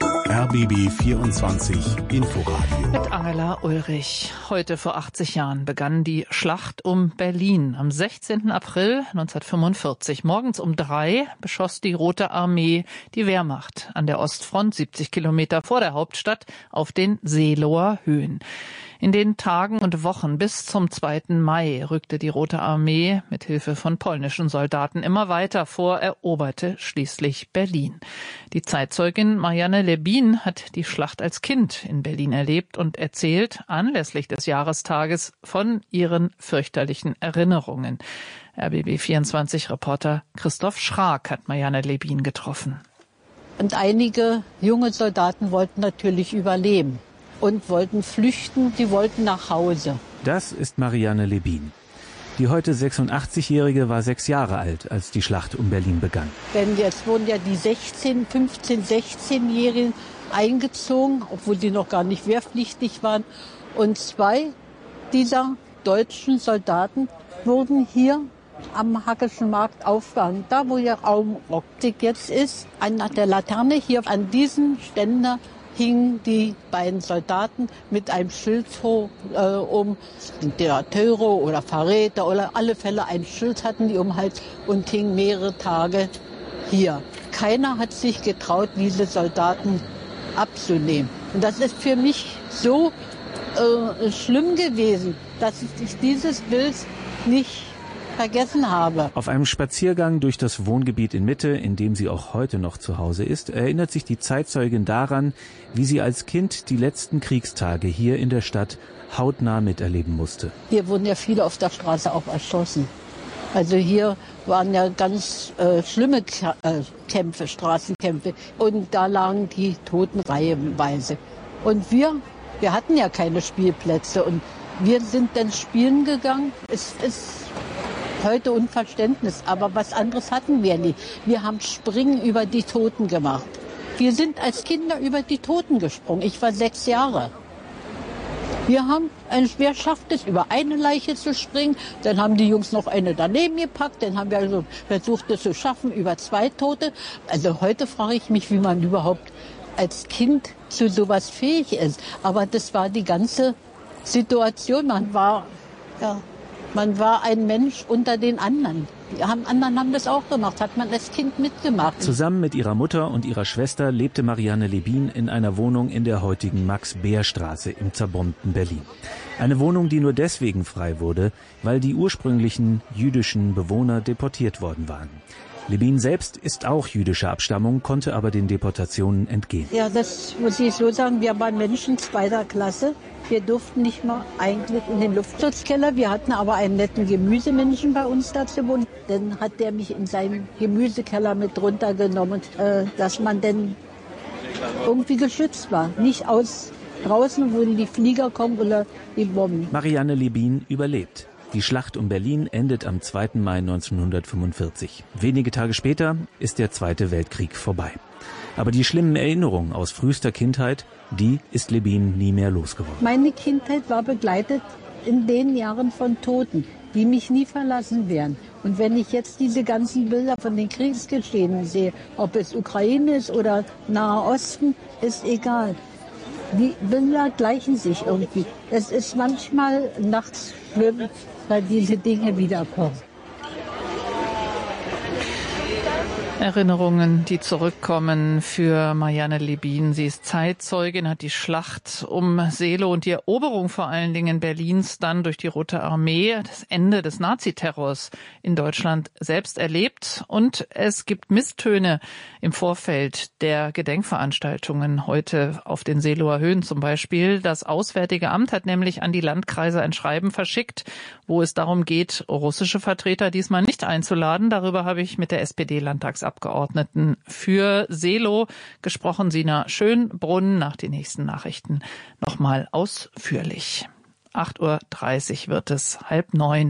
R B B vierundzwanzig Inforadio. Mit Angela Ulrich. Heute vor achtzig Jahren begann die Schlacht um Berlin. Am sechzehnten April neunzehnhundertfünfundvierzig morgens um drei beschoss die Rote Armee die Wehrmacht an der Ostfront, siebzig Kilometer vor der Hauptstadt, auf den Seeloer Höhen. In den Tagen und Wochen bis zum zweiten Mai rückte die Rote Armee mit Hilfe von polnischen Soldaten immer weiter vor, eroberte schließlich Berlin. Die Zeitzeugin Marianne Lebin hat die Schlacht als Kind in Berlin erlebt und erzählt anlässlich des Jahrestages von ihren fürchterlichen Erinnerungen. R B B vierundzwanzig-Reporter Christoph Schrag hat Marianne Lebin getroffen. Und einige junge Soldaten wollten natürlich überleben und wollten flüchten, die wollten nach Hause. Das ist Marianne Lebin. Die heute sechsundachtzigjährige war sechs Jahre alt, als die Schlacht um Berlin begann. Denn jetzt wurden ja die sechzehn, fünfzehn, sechzehnjährigen eingezogen, obwohl die noch gar nicht wehrpflichtig waren. Und zwei dieser deutschen Soldaten wurden hier am Hackischen Markt aufgehangen. Da, wo der Raumoptik jetzt ist, an der Laterne hier an diesem Ständer hingen die beiden Soldaten mit einem Schild hoch, äh, um Deserteure oder Verräter oder alle Fälle ein Schild hatten die um den Hals und hingen mehrere Tage hier. Keiner hat sich getraut, diese Soldaten abzunehmen. Und das ist für mich so äh, schlimm gewesen, dass ich dieses Bild nicht vergessen habe. Auf einem Spaziergang durch das Wohngebiet in Mitte, in dem sie auch heute noch zu Hause ist, erinnert sich die Zeitzeugin daran, wie sie als Kind die letzten Kriegstage hier in der Stadt hautnah miterleben musste. Hier wurden ja viele auf der Straße auch erschossen. Also hier waren ja ganz äh, schlimme K- äh, Kämpfe, Straßenkämpfe. Und da lagen die Toten reihenweise. Und wir, wir hatten ja keine Spielplätze. Und wir sind dann spielen gegangen. Es ist heute Unverständnis, aber was anderes hatten wir nicht. Wir haben Springen über die Toten gemacht. Wir sind als Kinder über die Toten gesprungen. Ich war sechs Jahre. Wir haben, wer schafft es, über eine Leiche zu springen? Dann haben die Jungs noch eine daneben gepackt. Dann haben wir also versucht, es zu schaffen, über zwei Tote. Also heute frage ich mich, wie man überhaupt als Kind zu sowas fähig ist. Aber das war die ganze Situation. Man war, ja, man war ein Mensch unter den anderen. Die anderen haben das auch gemacht, hat man als Kind mitgemacht. Zusammen mit ihrer Mutter und ihrer Schwester lebte Marianne Lebin in einer Wohnung in der heutigen Max-Beer-Straße im zerbombten Berlin. Eine Wohnung, die nur deswegen frei wurde, weil die ursprünglichen jüdischen Bewohner deportiert worden waren. Lebin selbst ist auch jüdischer Abstammung, konnte aber den Deportationen entgehen. Ja, das muss ich so sagen. Wir waren Menschen zweiter Klasse. Wir durften nicht mal eigentlich in den Luftschutzkeller. Wir hatten aber einen netten Gemüsemenschen bei uns da zu wohnen. Dann hat der mich in seinen Gemüsekeller mit runtergenommen, äh, dass man dann irgendwie geschützt war. Nicht aus draußen, wo die Flieger kommen oder die Bomben. Marianne Lebin überlebt. Die Schlacht um Berlin endet am zweiten Mai neunzehnhundertfünfundvierzig. Wenige Tage später ist der Zweite Weltkrieg vorbei. Aber die schlimmen Erinnerungen aus frühester Kindheit, die ist Lebin nie mehr losgeworden. Meine Kindheit war begleitet in den Jahren von Toten, die mich nie verlassen werden. Und wenn ich jetzt diese ganzen Bilder von den Kriegsgeschehen sehe, ob es Ukraine ist oder Nahe Osten, ist egal. Die Bilder gleichen sich irgendwie. Es ist manchmal nachts schlimm, weil diese Dinge wiederkommen. Erinnerungen, die zurückkommen für Marianne Lebin. Sie ist Zeitzeugin, hat die Schlacht um Seelow und die Eroberung vor allen Dingen Berlins dann durch die Rote Armee, das Ende des Naziterrors in Deutschland selbst erlebt. Und es gibt Misstöne im Vorfeld der Gedenkveranstaltungen heute auf den Seelower Höhen zum Beispiel. Das Auswärtige Amt hat nämlich an die Landkreise ein Schreiben verschickt, wo es darum geht, russische Vertreter diesmal nicht einzuladen. Darüber habe ich mit der S P D-Landtagsabgeordneten für Seelow gesprochen, Sina Schönbrunn, nach den nächsten Nachrichten nochmal ausführlich. acht Uhr dreißig wird es, halb neun.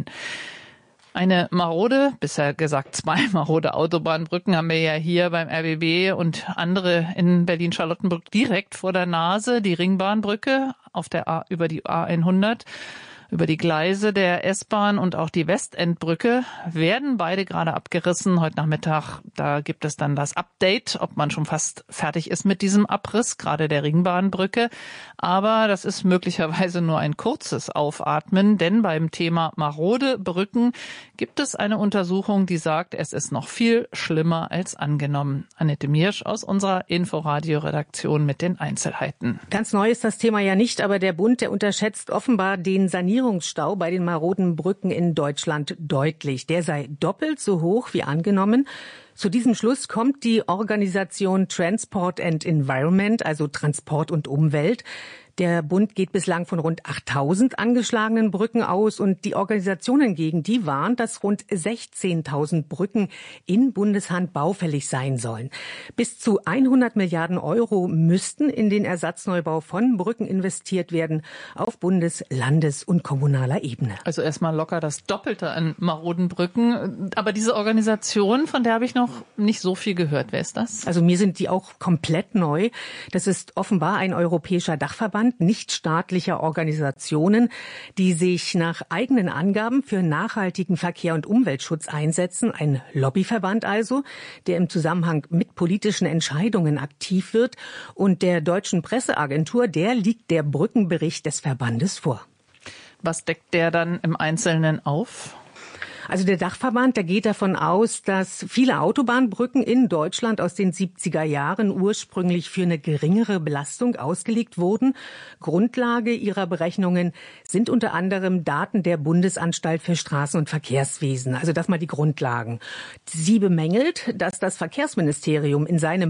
Eine marode, bisher gesagt zwei marode Autobahnbrücken haben wir ja hier beim R B B und andere in Berlin-Charlottenburg direkt vor der Nase. Die Ringbahnbrücke auf der A, über die A hundert. Über die Gleise der S-Bahn und auch die Westendbrücke werden beide gerade abgerissen. Heute Nachmittag, da gibt es dann das Update, ob man schon fast fertig ist mit diesem Abriss, gerade der Ringbahnbrücke. Aber das ist möglicherweise nur ein kurzes Aufatmen, denn beim Thema marode Brücken gibt es eine Untersuchung, die sagt, es ist noch viel schlimmer als angenommen. Annette Miersch aus unserer Inforadio-Redaktion mit den Einzelheiten. Ganz neu ist das Thema ja nicht, aber der Bund, der unterschätzt offenbar den Sanierungsstau bei den maroden Brücken in Deutschland deutlich. Der sei doppelt so hoch wie angenommen. Zu diesem Schluss kommt die Organisation Transport and Environment, also Transport und Umwelt. Der Bund geht bislang von rund achttausend angeschlagenen Brücken aus und die Organisationen gegen die warnt, dass rund sechzehntausend Brücken in Bundeshand baufällig sein sollen. Bis zu hundert Milliarden Euro müssten in den Ersatzneubau von Brücken investiert werden auf Bundes-, Landes- und kommunaler Ebene. Also erstmal locker das Doppelte an maroden Brücken. Aber diese Organisation, von der habe ich noch nicht so viel gehört. Wer ist das? Also mir sind die auch komplett neu. Das ist offenbar ein europäischer Dachverband nichtstaatlicher Organisationen, die sich nach eigenen Angaben für nachhaltigen Verkehr und Umweltschutz einsetzen. Ein Lobbyverband also, der im Zusammenhang mit politischen Entscheidungen aktiv wird. Und der deutschen Presseagentur, der liegt der Brückenbericht des Verbandes vor. Was deckt der dann im Einzelnen auf? Also der Dachverband, der geht davon aus, dass viele Autobahnbrücken in Deutschland aus den siebziger Jahren ursprünglich für eine geringere Belastung ausgelegt wurden. Grundlage ihrer Berechnungen sind unter anderem Daten der Bundesanstalt für Straßen- und Verkehrswesen. Also das mal die Grundlagen. Sie bemängelt, dass das Verkehrsministerium in seinem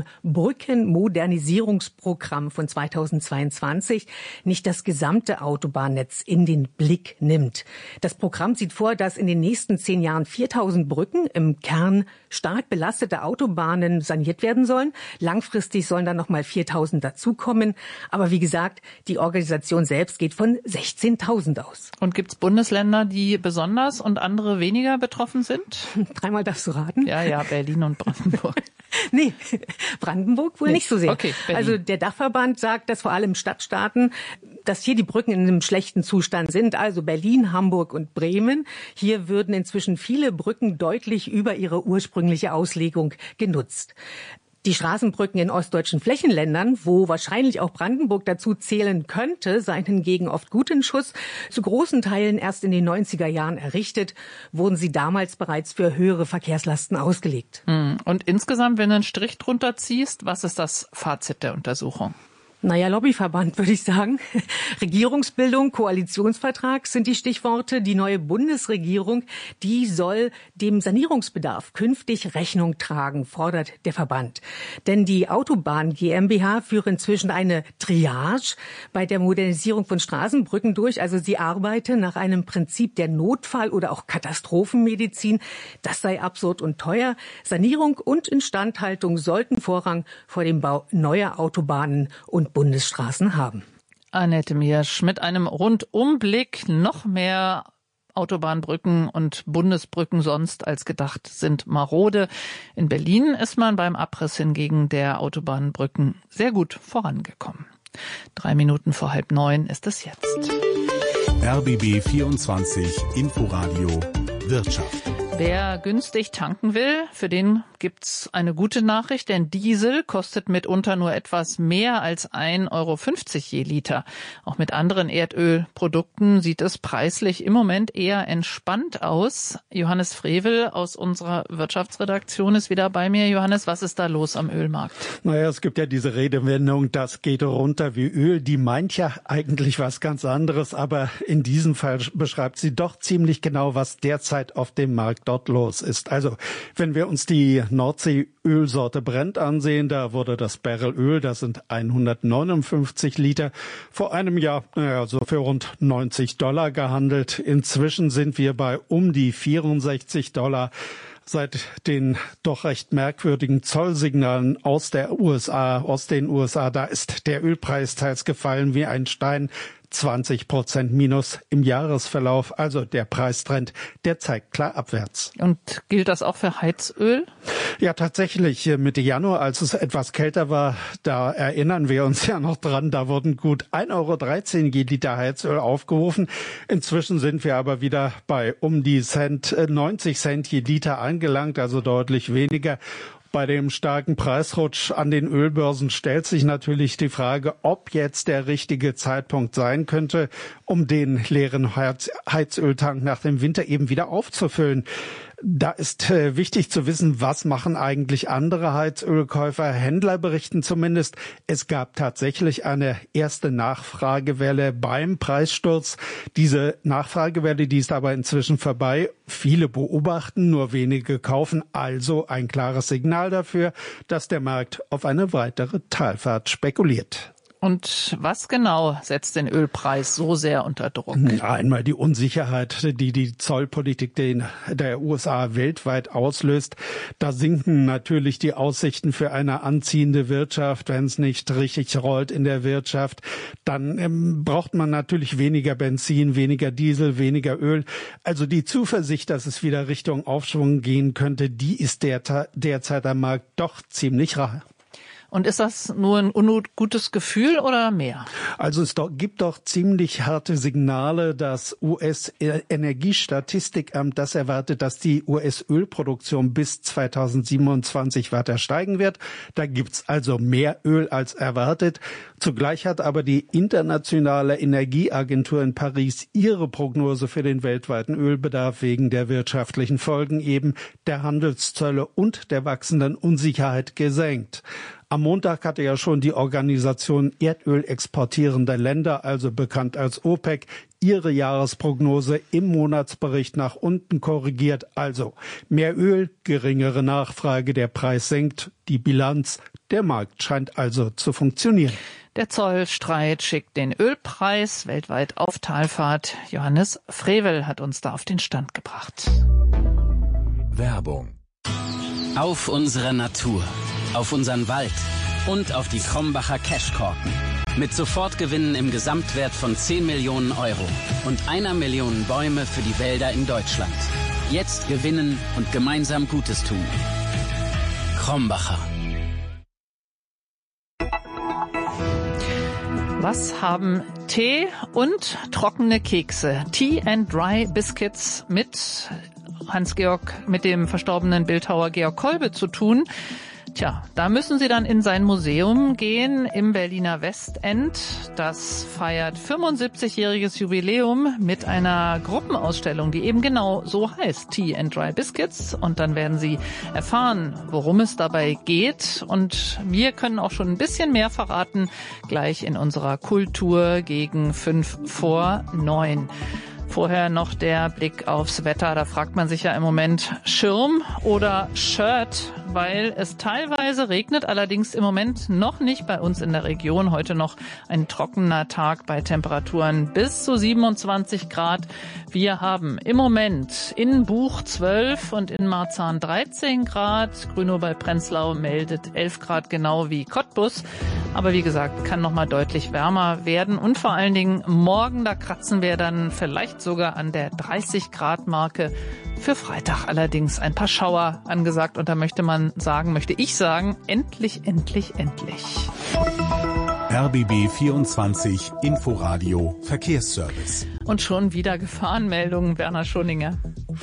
Brückenmodernisierungsprogramm von zweitausendzweiundzwanzig nicht das gesamte Autobahnnetz in den Blick nimmt. Das Programm sieht vor, dass in den nächsten zehn Jahren viertausend Brücken, im Kern stark belastete Autobahnen, saniert werden sollen. Langfristig sollen dann nochmal viertausend dazukommen. Aber wie gesagt, die Organisation selbst geht von sechzehntausend aus. Und gibt es Bundesländer, die besonders und andere weniger betroffen sind? Dreimal darfst du raten. Ja, ja, Berlin und Brandenburg. Nee, Brandenburg wohl nee. nicht so sehr. Okay, also der Dachverband sagt, dass vor allem Stadtstaaten, dass hier die Brücken in einem schlechten Zustand sind. Also Berlin, Hamburg und Bremen. Hier würden inzwischen viele Brücken deutlich über ihre ursprüngliche Auslegung genutzt. Die Straßenbrücken in ostdeutschen Flächenländern, wo wahrscheinlich auch Brandenburg dazu zählen könnte, seien hingegen oft gut in Schuss. Zu großen Teilen erst in den neunziger Jahren errichtet, wurden sie damals bereits für höhere Verkehrslasten ausgelegt. Und insgesamt, wenn du einen Strich drunter ziehst, was ist das Fazit der Untersuchung? Naja, Lobbyverband, würde ich sagen. Regierungsbildung, Koalitionsvertrag sind die Stichworte. Die neue Bundesregierung, die soll dem Sanierungsbedarf künftig Rechnung tragen, fordert der Verband. Denn die Autobahn GmbH führt inzwischen eine Triage bei der Modernisierung von Straßenbrücken durch. Also sie arbeiten nach einem Prinzip der Notfall- oder auch Katastrophenmedizin. Das sei absurd und teuer. Sanierung und Instandhaltung sollten Vorrang vor dem Bau neuer Autobahnen und Bundesstraßen haben. Annette Miersch mit einem Rundumblick. Noch mehr Autobahnbrücken und Bundesbrücken sonst als gedacht sind marode. In Berlin ist man beim Abriss hingegen der Autobahnbrücken sehr gut vorangekommen. Drei Minuten vor halb neun ist es jetzt. R B B vierundzwanzig Inforadio Wirtschaft. Wer günstig tanken will, für den deshalb gibt's eine gute Nachricht, denn Diesel kostet mitunter nur etwas mehr als ein Euro fünfzig je Liter. Auch mit anderen Erdölprodukten sieht es preislich im Moment eher entspannt aus. Johannes Frevel aus unserer Wirtschaftsredaktion ist wieder bei mir. Johannes, was ist da los am Ölmarkt? Naja, es gibt ja diese Redewendung, das geht runter wie Öl. Die meint ja eigentlich was ganz anderes, aber in diesem Fall beschreibt sie doch ziemlich genau, was derzeit auf dem Markt dort los ist. Also, wenn wir uns die Nordsee-Ölsorte Brent ansehen, da wurde das Barrel Öl, das sind hundertneunundfünfzig Liter, vor einem Jahr, naja, so für rund neunzig Dollar gehandelt. Inzwischen sind wir bei um die vierundsechzig Dollar. Seit den doch recht merkwürdigen Zollsignalen aus der U S A, aus den U S A, da ist der Ölpreis teils gefallen wie ein Stein. zwanzig Prozent Minus im Jahresverlauf. Also der Preistrend, der zeigt klar abwärts. Und gilt das auch für Heizöl? Ja, tatsächlich. Mitte Januar, als es etwas kälter war, da erinnern wir uns ja noch dran, da wurden gut ein Euro dreizehn je Liter Heizöl aufgerufen. Inzwischen sind wir aber wieder bei um die Cent, neunzig Cent je Liter angelangt, also deutlich weniger. Bei dem starken Preisrutsch an den Ölbörsen stellt sich natürlich die Frage, ob jetzt der richtige Zeitpunkt sein könnte, um den leeren Heiz- Heizöltank nach dem Winter eben wieder aufzufüllen. Da ist äh, wichtig zu wissen, was machen eigentlich andere Heizölkäufer. Händler berichten zumindest, es gab tatsächlich eine erste Nachfragewelle beim Preissturz. Diese Nachfragewelle, die ist aber inzwischen vorbei. Viele beobachten, nur wenige kaufen. Also ein klares Signal dafür, dass der Markt auf eine weitere Talfahrt spekuliert. Und was genau setzt den Ölpreis so sehr unter Druck? Einmal die Unsicherheit, die die Zollpolitik der U S A weltweit auslöst. Da sinken natürlich die Aussichten für eine anziehende Wirtschaft. Wenn es nicht richtig rollt in der Wirtschaft, dann ähm, braucht man natürlich weniger Benzin, weniger Diesel, weniger Öl. Also die Zuversicht, dass es wieder Richtung Aufschwung gehen könnte, die ist der, derzeit am Markt doch ziemlich rar. Und ist das nur ein ungutes Gefühl oder mehr? Also es doch, gibt doch ziemlich harte Signale. Das U S-Energiestatistikamt, das erwartet, dass die U S-Ölproduktion bis zweitausendsiebenundzwanzig weiter steigen wird. Da gibt's also mehr Öl als erwartet. Zugleich hat aber die Internationale Energieagentur in Paris ihre Prognose für den weltweiten Ölbedarf wegen der wirtschaftlichen Folgen eben der Handelszölle und der wachsenden Unsicherheit gesenkt. Am Montag hatte ja schon die Organisation Erdöl exportierender Länder, also bekannt als OPEC, ihre Jahresprognose im Monatsbericht nach unten korrigiert. Also mehr Öl, geringere Nachfrage, der Preis sinkt, die Bilanz, der Markt scheint also zu funktionieren. Der Zollstreit schickt den Ölpreis weltweit auf Talfahrt. Johannes Frevel hat uns da auf den Stand gebracht. Werbung. Auf unsere Natur, auf unseren Wald und auf die Krombacher Cashkorken. Mit Sofortgewinnen im Gesamtwert von zehn Millionen Euro und einer Million Bäume für die Wälder in Deutschland. Jetzt gewinnen und gemeinsam Gutes tun. Krombacher. Was haben Tee und trockene Kekse, Tea and Dry Biscuits mit Hans-Georg, mit dem verstorbenen Bildhauer Georg Kolbe zu tun? Tja, da müssen Sie dann in sein Museum gehen im Berliner Westend. Das feiert fünfundsiebzigjähriges Jubiläum mit einer Gruppenausstellung, die eben genau so heißt, Tea and Dry Biscuits. Und dann werden Sie erfahren, worum es dabei geht. Und wir können auch schon ein bisschen mehr verraten, gleich in unserer Kultur gegen fünf vor neun. Vorher noch der Blick aufs Wetter. Da fragt man sich ja im Moment Schirm oder Shirt, weil es teilweise regnet, allerdings im Moment noch nicht bei uns in der Region. Heute noch ein trockener Tag bei Temperaturen bis zu siebenundzwanzig Grad. Wir haben im Moment in Buch zwölf und in Marzahn dreizehn Grad. Grünow bei Prenzlau meldet elf Grad, genau wie Cottbus. Aber wie gesagt, kann noch mal deutlich wärmer werden. Und vor allen Dingen morgen, da kratzen wir dann vielleicht sogar an der dreißig Grad Marke. Für Freitag allerdings ein paar Schauer angesagt. Und da möchte man sagen, möchte ich sagen, endlich, endlich, endlich. R B B vierundzwanzig Inforadio Verkehrsservice. Und schon wieder Gefahrenmeldungen, Werner Schoninger.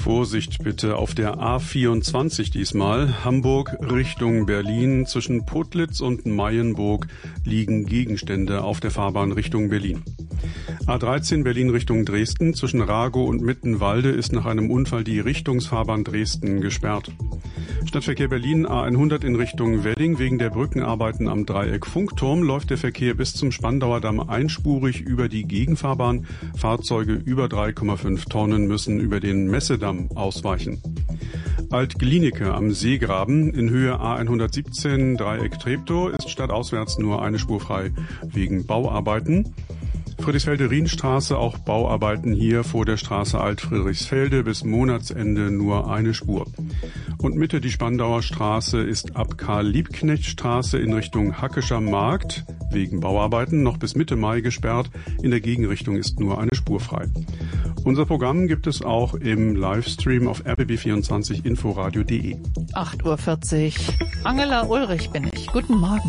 Vorsicht bitte auf der A vierundzwanzig diesmal. Hamburg Richtung Berlin. Zwischen Putlitz und Mayenburg liegen Gegenstände auf der Fahrbahn Richtung Berlin. A dreizehn Berlin Richtung Dresden. Zwischen Ragow und Mittenwalde ist nach einem Unfall die Richtungsfahrbahn Dresden gesperrt. Stadtverkehr Berlin A hundert in Richtung Wedding. Wegen der Brückenarbeiten am Dreieck Funkturm läuft der Verkehr bis zum Spandauer Damm einspurig über die Gegenfahrbahn. Fahrzeuge über drei Komma fünf Tonnen müssen über den Messedamm ausweichen. Alt-Glienicke am Seegraben in Höhe A hundertsiebzehn Dreieck Treptow ist stadtauswärts nur eine Spur frei wegen Bauarbeiten. Friedrichsfelde-Rienstraße, auch Bauarbeiten hier vor der Straße Alt-Friedrichsfelde, bis Monatsende nur eine Spur. Und Mitte die Spandauer Straße ist ab Karl-Liebknecht-Straße in Richtung Hackescher Markt wegen Bauarbeiten noch bis Mitte Mai gesperrt. In der Gegenrichtung ist nur eine Spur frei. Unser Programm gibt es auch im Livestream auf r b b vierundzwanzig inforadio punkt de. acht Uhr vierzig. Angela Ulrich bin ich. Guten Morgen.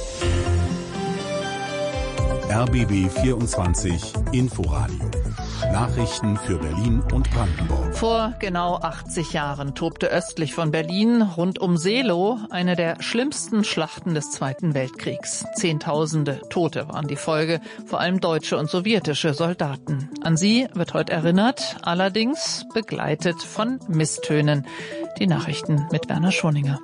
R B B vierundzwanzig Inforadio. Nachrichten für Berlin und Brandenburg. Vor genau achtzig Jahren tobte östlich von Berlin rund um Seelow eine der schlimmsten Schlachten des Zweiten Weltkriegs. Zehntausende Tote waren die Folge, vor allem deutsche und sowjetische Soldaten. An sie wird heute erinnert, allerdings begleitet von Misstönen. Die Nachrichten mit Werner Schoninger.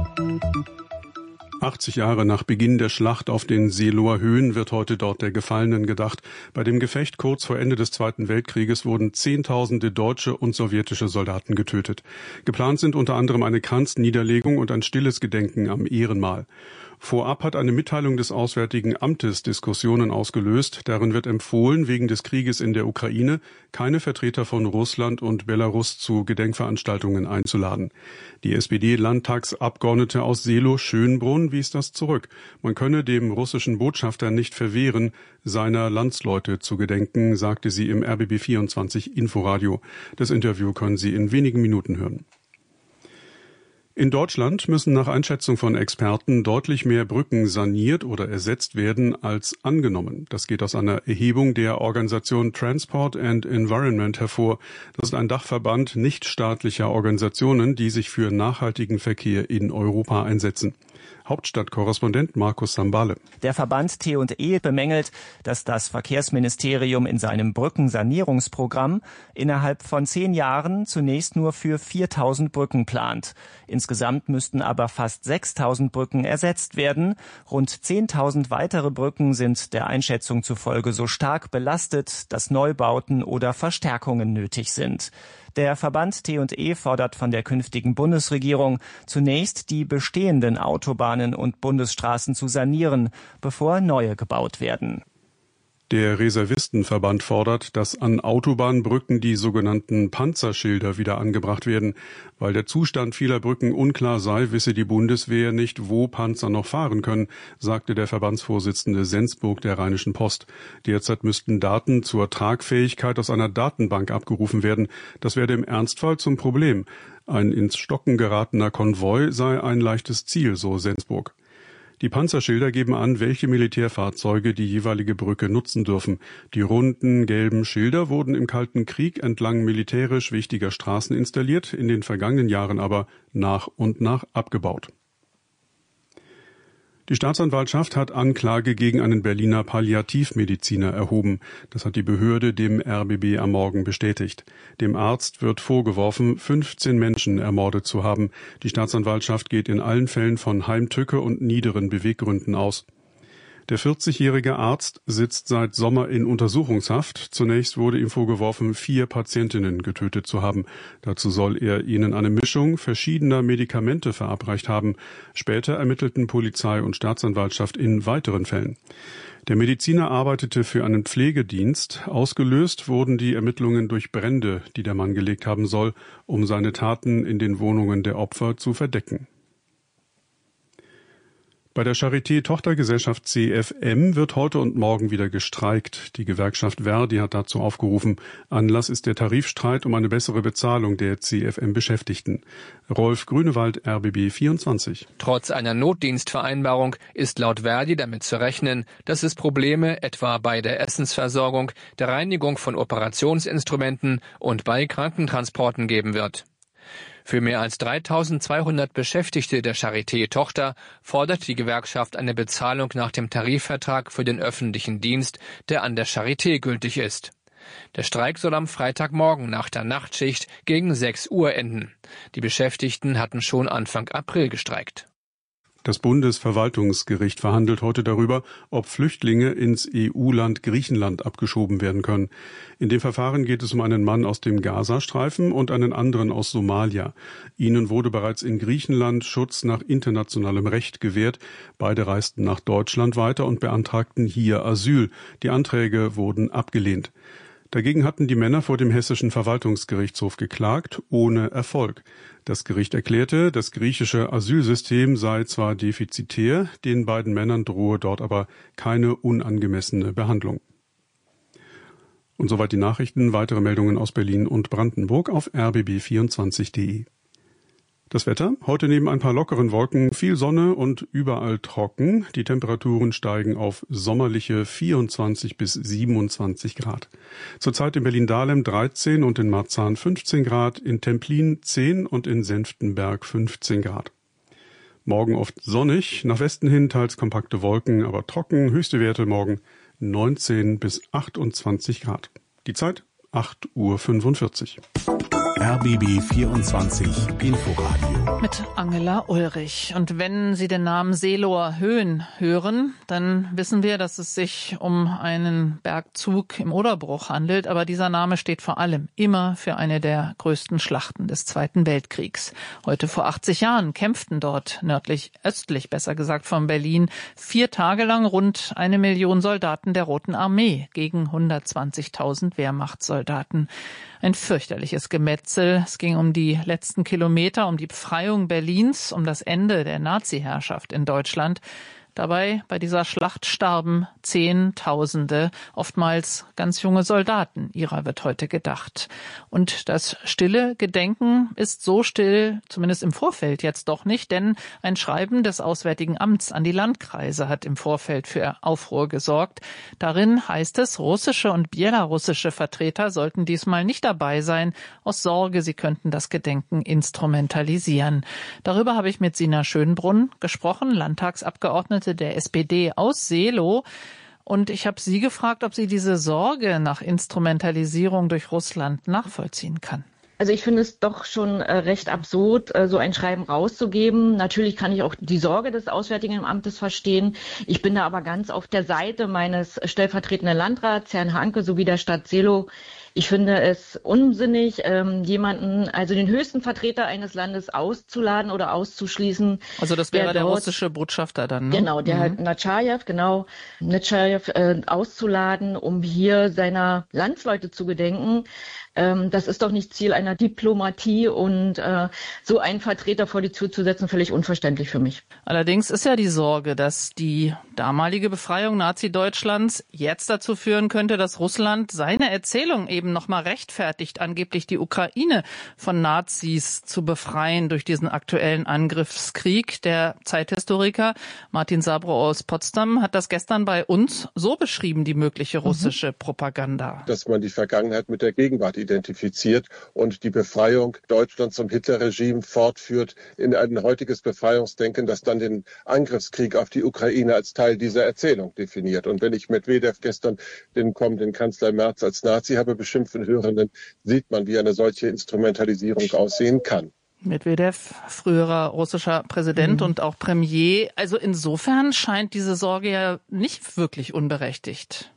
achtzig Jahre nach Beginn der Schlacht auf den Seelower Höhen wird heute dort der Gefallenen gedacht. Bei dem Gefecht kurz vor Ende des Zweiten Weltkrieges wurden Zehntausende deutsche und sowjetische Soldaten getötet. Geplant sind unter anderem eine Kranzniederlegung und ein stilles Gedenken am Ehrenmal. Vorab hat eine Mitteilung des Auswärtigen Amtes Diskussionen ausgelöst. Darin wird empfohlen, wegen des Krieges in der Ukraine keine Vertreter von Russland und Belarus zu Gedenkveranstaltungen einzuladen. Die S P D-Landtagsabgeordnete aus Seelow-Schönbrunn wies das zurück. Man könne dem russischen Botschafter nicht verwehren, seiner Landsleute zu gedenken, sagte sie im R B B vierundzwanzig Inforadio. Das Interview können Sie in wenigen Minuten hören. In Deutschland müssen nach Einschätzung von Experten deutlich mehr Brücken saniert oder ersetzt werden als angenommen. Das geht aus einer Erhebung der Organisation Transport and Environment hervor. Das ist ein Dachverband nichtstaatlicher Organisationen, die sich für nachhaltigen Verkehr in Europa einsetzen. Hauptstadtkorrespondent Markus Sambale. Der Verband T und E bemängelt, dass das Verkehrsministerium in seinem Brückensanierungsprogramm innerhalb von zehn Jahren zunächst nur für viertausend Brücken plant. Insgesamt müssten aber fast sechstausend Brücken ersetzt werden. Rund zehntausend weitere Brücken sind der Einschätzung zufolge so stark belastet, dass Neubauten oder Verstärkungen nötig sind. Der Verband T und E fordert von der künftigen Bundesregierung zunächst, die bestehenden Autobahnen und Bundesstraßen zu sanieren, bevor neue gebaut werden. Der Reservistenverband fordert, dass an Autobahnbrücken die sogenannten Panzerschilder wieder angebracht werden. Weil der Zustand vieler Brücken unklar sei, wisse die Bundeswehr nicht, wo Panzer noch fahren können, sagte der Verbandsvorsitzende Sensburg der Rheinischen Post. Derzeit müssten Daten zur Tragfähigkeit aus einer Datenbank abgerufen werden. Das werde im Ernstfall zum Problem. Ein ins Stocken geratener Konvoi sei ein leichtes Ziel, so Sensburg. Die Panzerschilder geben an, welche Militärfahrzeuge die jeweilige Brücke nutzen dürfen. Die runden, gelben Schilder wurden im Kalten Krieg entlang militärisch wichtiger Straßen installiert, in den vergangenen Jahren aber nach und nach abgebaut. Die Staatsanwaltschaft hat Anklage gegen einen Berliner Palliativmediziner erhoben. Das hat die Behörde dem R B B am Morgen bestätigt. Dem Arzt wird vorgeworfen, fünfzehn Menschen ermordet zu haben. Die Staatsanwaltschaft geht in allen Fällen von Heimtücke und niederen Beweggründen aus. Der vierzigjährige Arzt sitzt seit Sommer in Untersuchungshaft. Zunächst wurde ihm vorgeworfen, vier Patientinnen getötet zu haben. Dazu soll er ihnen eine Mischung verschiedener Medikamente verabreicht haben. Später ermittelten Polizei und Staatsanwaltschaft in weiteren Fällen. Der Mediziner arbeitete für einen Pflegedienst. Ausgelöst wurden die Ermittlungen durch Brände, die der Mann gelegt haben soll, um seine Taten in den Wohnungen der Opfer zu verdecken. Bei der Charité-Tochtergesellschaft C F M wird heute und morgen wieder gestreikt. Die Gewerkschaft Verdi hat dazu aufgerufen. Anlass ist der Tarifstreit um eine bessere Bezahlung der C F M-Beschäftigten. Rolf Grünewald, R B B vierundzwanzig. Trotz einer Notdienstvereinbarung ist laut Verdi damit zu rechnen, dass es Probleme etwa bei der Essensversorgung, der Reinigung von Operationsinstrumenten und bei Krankentransporten geben wird. Für mehr als dreitausendzweihundert Beschäftigte der Charité-Tochter fordert die Gewerkschaft eine Bezahlung nach dem Tarifvertrag für den öffentlichen Dienst, der an der Charité gültig ist. Der Streik soll am Freitagmorgen nach der Nachtschicht gegen sechs Uhr enden. Die Beschäftigten hatten schon Anfang April gestreikt. Das Bundesverwaltungsgericht verhandelt heute darüber, ob Flüchtlinge ins E U-Land Griechenland abgeschoben werden können. In dem Verfahren geht es um einen Mann aus dem Gazastreifen und einen anderen aus Somalia. Ihnen wurde bereits in Griechenland Schutz nach internationalem Recht gewährt. Beide reisten nach Deutschland weiter und beantragten hier Asyl. Die Anträge wurden abgelehnt. Dagegen hatten die Männer vor dem Hessischen Verwaltungsgerichtshof geklagt, ohne Erfolg. Das Gericht erklärte, das griechische Asylsystem sei zwar defizitär, den beiden Männern drohe dort aber keine unangemessene Behandlung. Und soweit die Nachrichten. Weitere Meldungen aus Berlin und Brandenburg auf r b b vierundzwanzig punkt d e. Das Wetter, heute neben ein paar lockeren Wolken viel Sonne und überall trocken. Die Temperaturen steigen auf sommerliche vierundzwanzig bis siebenundzwanzig Grad. Zurzeit in Berlin-Dahlem dreizehn und in Marzahn fünfzehn Grad, in Templin zehn und in Senftenberg fünfzehn Grad. Morgen oft sonnig, nach Westen hin teils kompakte Wolken, aber trocken, höchste Werte morgen neunzehn bis achtundzwanzig Grad. Die Zeit acht Uhr fünfundvierzig. R B B vierundzwanzig Inforadio mit Angela Ulrich. Und wenn Sie den Namen Seeloer Höhen hören, dann wissen wir, dass es sich um einen Bergzug im Oderbruch handelt. Aber dieser Name steht vor allem immer für eine der größten Schlachten des Zweiten Weltkriegs. Heute vor achtzig Jahren kämpften dort nördlich, östlich besser gesagt von Berlin, vier Tage lang rund eine Million Soldaten der Roten Armee gegen hundertzwanzigtausend Wehrmachtssoldaten. Ein fürchterliches Gemetzel. Es ging um die letzten Kilometer, um die Befreiung Berlins, um das Ende der Nazi-Herrschaft in Deutschland. Dabei, bei dieser Schlacht starben Zehntausende, oftmals ganz junge Soldaten. Ihrer wird heute gedacht. Und das stille Gedenken ist so still, zumindest im Vorfeld jetzt doch nicht, denn ein Schreiben des Auswärtigen Amts an die Landkreise hat im Vorfeld für Aufruhr gesorgt. Darin heißt es, russische und belarussische Vertreter sollten diesmal nicht dabei sein, aus Sorge, sie könnten das Gedenken instrumentalisieren. Darüber habe ich mit Sina Schönbrunn gesprochen, Landtagsabgeordnete der S P D aus Seelow. Und ich habe sie gefragt, ob sie diese Sorge nach Instrumentalisierung durch Russland nachvollziehen kann. Also ich finde es doch schon äh, recht absurd, äh, so ein Schreiben rauszugeben. Natürlich kann ich auch die Sorge des Auswärtigen Amtes verstehen. Ich bin da aber ganz auf der Seite meines stellvertretenden Landrats, Herrn Hanke, sowie der Stadt Seelow. Ich finde es unsinnig, ähm, jemanden, also den höchsten Vertreter eines Landes auszuladen oder auszuschließen. Also das wäre der, der russische Botschafter dann, ne? Genau, der mhm. Nechayev, genau, Nechayev äh, auszuladen, um hier seiner Landsleute zu gedenken. Ähm, das ist doch nicht Ziel einer Diplomatie und äh, so einen Vertreter vor die Tür zu setzen, völlig unverständlich für mich. Allerdings ist ja die Sorge, dass die damalige Befreiung Nazi-Deutschlands jetzt dazu führen könnte, dass Russland seine Erzählung eben noch mal rechtfertigt, angeblich die Ukraine von Nazis zu befreien durch diesen aktuellen Angriffskrieg. Der Zeithistoriker Martin Sabro aus Potsdam hat das gestern bei uns so beschrieben, die mögliche russische mhm. Propaganda. Dass man die Vergangenheit mit der Gegenwart identifiziert und die Befreiung Deutschlands vom Hitlerregime fortführt in ein heutiges Befreiungsdenken, das dann den Angriffskrieg auf die Ukraine als Teil dieser Erzählung definiert. Und wenn ich Medvedev gestern den kommenden Kanzler Merz als Nazi habe beschimpfen hören, dann sieht man, wie eine solche Instrumentalisierung aussehen kann. Medvedev, früherer russischer Präsident mhm. und auch Premier. Also insofern scheint diese Sorge ja nicht wirklich unberechtigt.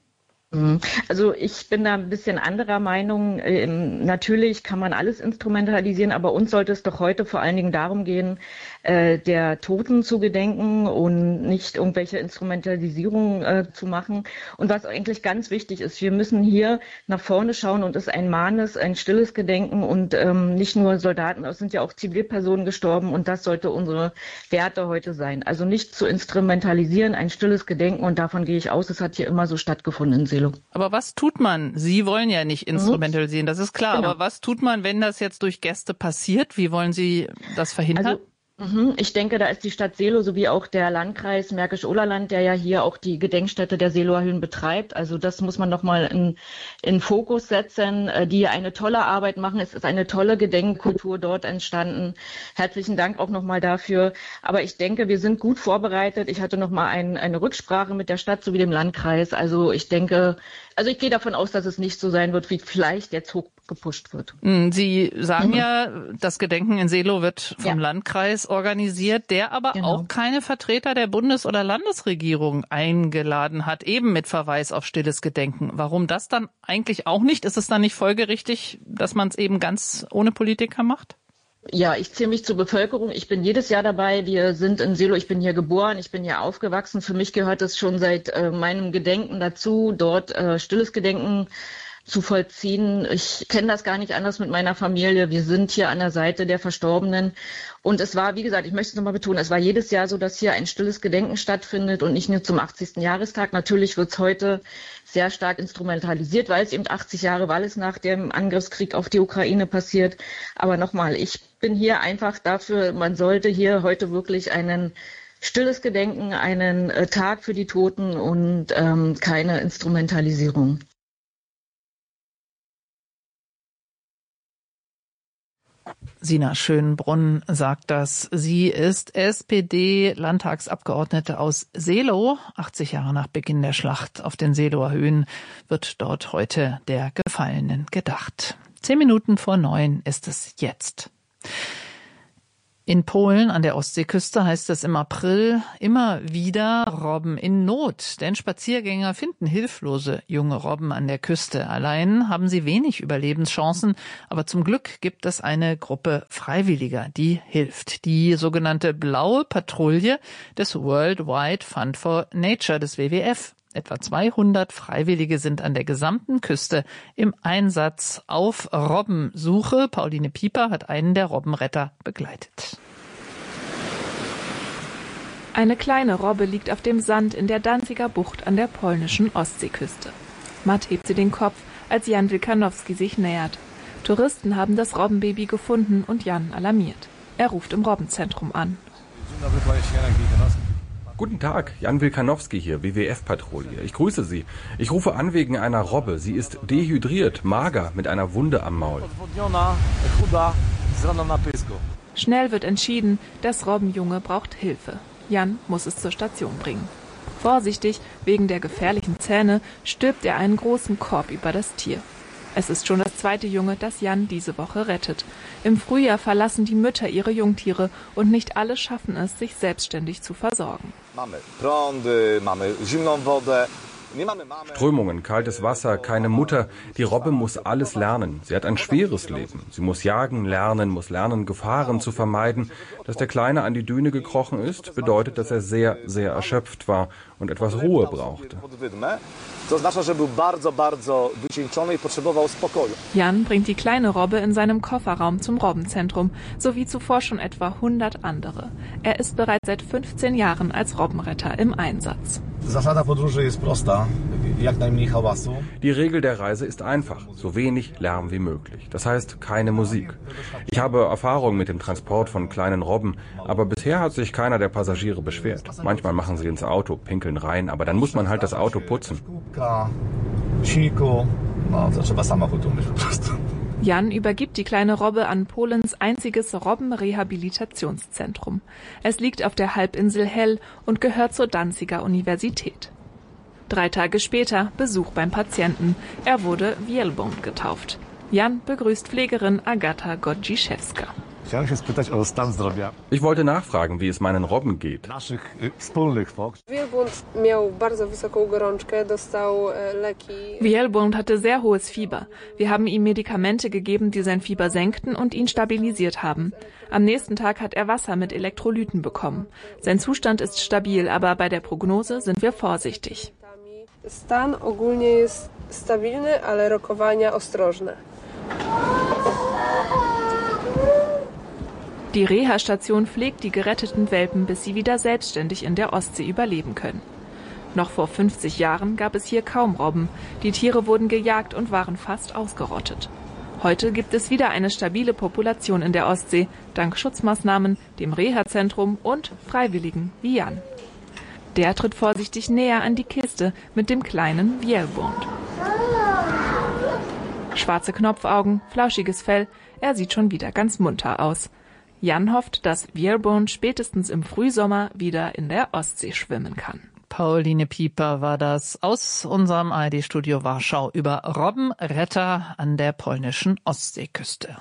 Also ich bin da ein bisschen anderer Meinung. Ähm, natürlich kann man alles instrumentalisieren, aber uns sollte es doch heute vor allen Dingen darum gehen, äh, der Toten zu gedenken und nicht irgendwelche Instrumentalisierungen äh, zu machen. Und was eigentlich ganz wichtig ist, wir müssen hier nach vorne schauen und es ein mahnes, ein stilles Gedenken und ähm, nicht nur Soldaten, es sind ja auch Zivilpersonen gestorben und das sollte unsere Werte heute sein. Also nicht zu instrumentalisieren, ein stilles Gedenken und davon gehe ich aus, es hat hier immer so stattgefunden in Selo. Aber was tut man? Sie wollen ja nicht instrumentalisieren, das ist klar. Genau. Aber was tut man, wenn das jetzt durch Gäste passiert? Wie wollen Sie das verhindern? Also ich denke, da ist die Stadt Selo sowie auch der Landkreis Märkisch-Oderland, der ja hier auch die Gedenkstätte der Seeloer Höhen betreibt. Also das muss man nochmal in, in Fokus setzen, die eine tolle Arbeit machen. Es ist eine tolle Gedenkkultur dort entstanden. Herzlichen Dank auch nochmal dafür. Aber ich denke, wir sind gut vorbereitet. Ich hatte nochmal ein, eine Rücksprache mit der Stadt sowie dem Landkreis. Also ich denke, also ich gehe davon aus, dass es nicht so sein wird, wie vielleicht jetzt hochgepusht wird. Sie sagen mhm. ja, das Gedenken in Selo wird vom ja. Landkreis organisiert, der aber genau. auch keine Vertreter der Bundes- oder Landesregierung eingeladen hat, eben mit Verweis auf stilles Gedenken. Warum das dann eigentlich auch nicht? Ist es dann nicht folgerichtig, dass man es eben ganz ohne Politiker macht? Ja, ich zähle mich zur Bevölkerung. Ich bin jedes Jahr dabei. Wir sind in Selo. Ich bin hier geboren. Ich bin hier aufgewachsen. Für mich gehört es schon seit äh, meinem Gedenken dazu, dort äh, stilles Gedenken zu vollziehen. Ich kenne das gar nicht anders mit meiner Familie. Wir sind hier an der Seite der Verstorbenen. Und es war, wie gesagt, ich möchte es nochmal betonen, es war jedes Jahr so, dass hier ein stilles Gedenken stattfindet und nicht nur zum achtzigsten Jahrestag. Natürlich wird es heute sehr stark instrumentalisiert, weil es eben achtzig Jahre, weil es nach dem Angriffskrieg auf die Ukraine passiert. Aber nochmal, ich bin hier einfach dafür, man sollte hier heute wirklich einen stilles Gedenken, einen äh, Tag für die Toten und ähm, keine Instrumentalisierung. Sina Schönbrunn sagt das. Sie ist S P D-Landtagsabgeordnete aus Selo. achtzig Jahre nach Beginn der Schlacht auf den Seeloer Höhen wird dort heute der Gefallenen gedacht. Zehn Minuten vor neun ist es jetzt. In Polen an der Ostseeküste heißt es im April immer wieder Robben in Not. Denn Spaziergänger finden hilflose junge Robben an der Küste. Allein haben sie wenig Überlebenschancen. Aber zum Glück gibt es eine Gruppe Freiwilliger, die hilft. Die sogenannte Blaue Patrouille des Worldwide Fund for Nature des W W F. Etwa zweihundert Freiwillige sind an der gesamten Küste im Einsatz auf Robbensuche. Pauline Pieper hat einen der Robbenretter begleitet. Eine kleine Robbe liegt auf dem Sand in der Danziger Bucht an der polnischen Ostseeküste. Matt hebt sie den Kopf, als Jan Wilkanowski sich nähert. Touristen haben das Robbenbaby gefunden und Jan alarmiert. Er ruft im Robbenzentrum an. Guten Tag, Jan Wilkanowski hier, W W F-Patrouille. Ich grüße Sie. Ich rufe an wegen einer Robbe. Sie ist dehydriert, mager, mit einer Wunde am Maul. Schnell wird entschieden, das Robbenjunge braucht Hilfe. Jan muss es zur Station bringen. Vorsichtig, wegen der gefährlichen Zähne, stülpt er einen großen Korb über das Tier. Es ist schon das zweite Junge, das Jan diese Woche rettet. Im Frühjahr verlassen die Mütter ihre Jungtiere und nicht alle schaffen es, sich selbstständig zu versorgen. Strömungen, kaltes Wasser, keine Mutter. Die Robbe muss alles lernen. Sie hat ein schweres Leben. Sie muss jagen lernen, muss lernen, Gefahren zu vermeiden. Dass der Kleine an die Düne gekrochen ist, bedeutet, dass er sehr, sehr erschöpft war und etwas Ruhe brauchte. Jan bringt die kleine Robbe in seinem Kofferraum zum Robbenzentrum, sowie zuvor schon etwa hundert andere. Er ist bereits seit fünfzehn Jahren als Robbenretter im Einsatz. Die Regel der Reise ist einfach, so wenig Lärm wie möglich. Das heißt, keine Musik. Ich habe Erfahrung mit dem Transport von kleinen Robben, aber bisher hat sich keiner der Passagiere beschwert. Manchmal machen sie ins Auto, pinkeln rein, aber dann muss man halt das Auto putzen. Jan übergibt die kleine Robbe an Polens einziges Robbenrehabilitationszentrum. Es liegt auf der Halbinsel Hel und gehört zur Danziger Universität. Drei Tage später Besuch beim Patienten. Er wurde Wielbłąd getauft. Jan begrüßt Pflegerin Agata Godziszewska. Ich wollte nachfragen, wie es meinen Robben geht. Wielbłąd hatte sehr hohes Fieber. Wir haben ihm Medikamente gegeben, die sein Fieber senkten und ihn stabilisiert haben. Am nächsten Tag hat er Wasser mit Elektrolyten bekommen. Sein Zustand ist stabil, aber bei der Prognose sind wir vorsichtig. Stan ogólnie jest stabilny, ale rokowania ostrożne. Die Reha-Station pflegt die geretteten Welpen, bis sie wieder selbstständig in der Ostsee überleben können. Noch vor fünfzig Jahren gab es hier kaum Robben. Die Tiere wurden gejagt und waren fast ausgerottet. Heute gibt es wieder eine stabile Population in der Ostsee, dank Schutzmaßnahmen, dem Reha-Zentrum und Freiwilligen wie Jan. Der tritt vorsichtig näher an die Kiste mit dem kleinen Wielbłąd. Schwarze Knopfaugen, flauschiges Fell, er sieht schon wieder ganz munter aus. Jan hofft, dass Wielbłąd spätestens im Frühsommer wieder in der Ostsee schwimmen kann. Pauline Pieper war das aus unserem A R D-Studio Warschau über Robbenretter an der polnischen Ostseeküste.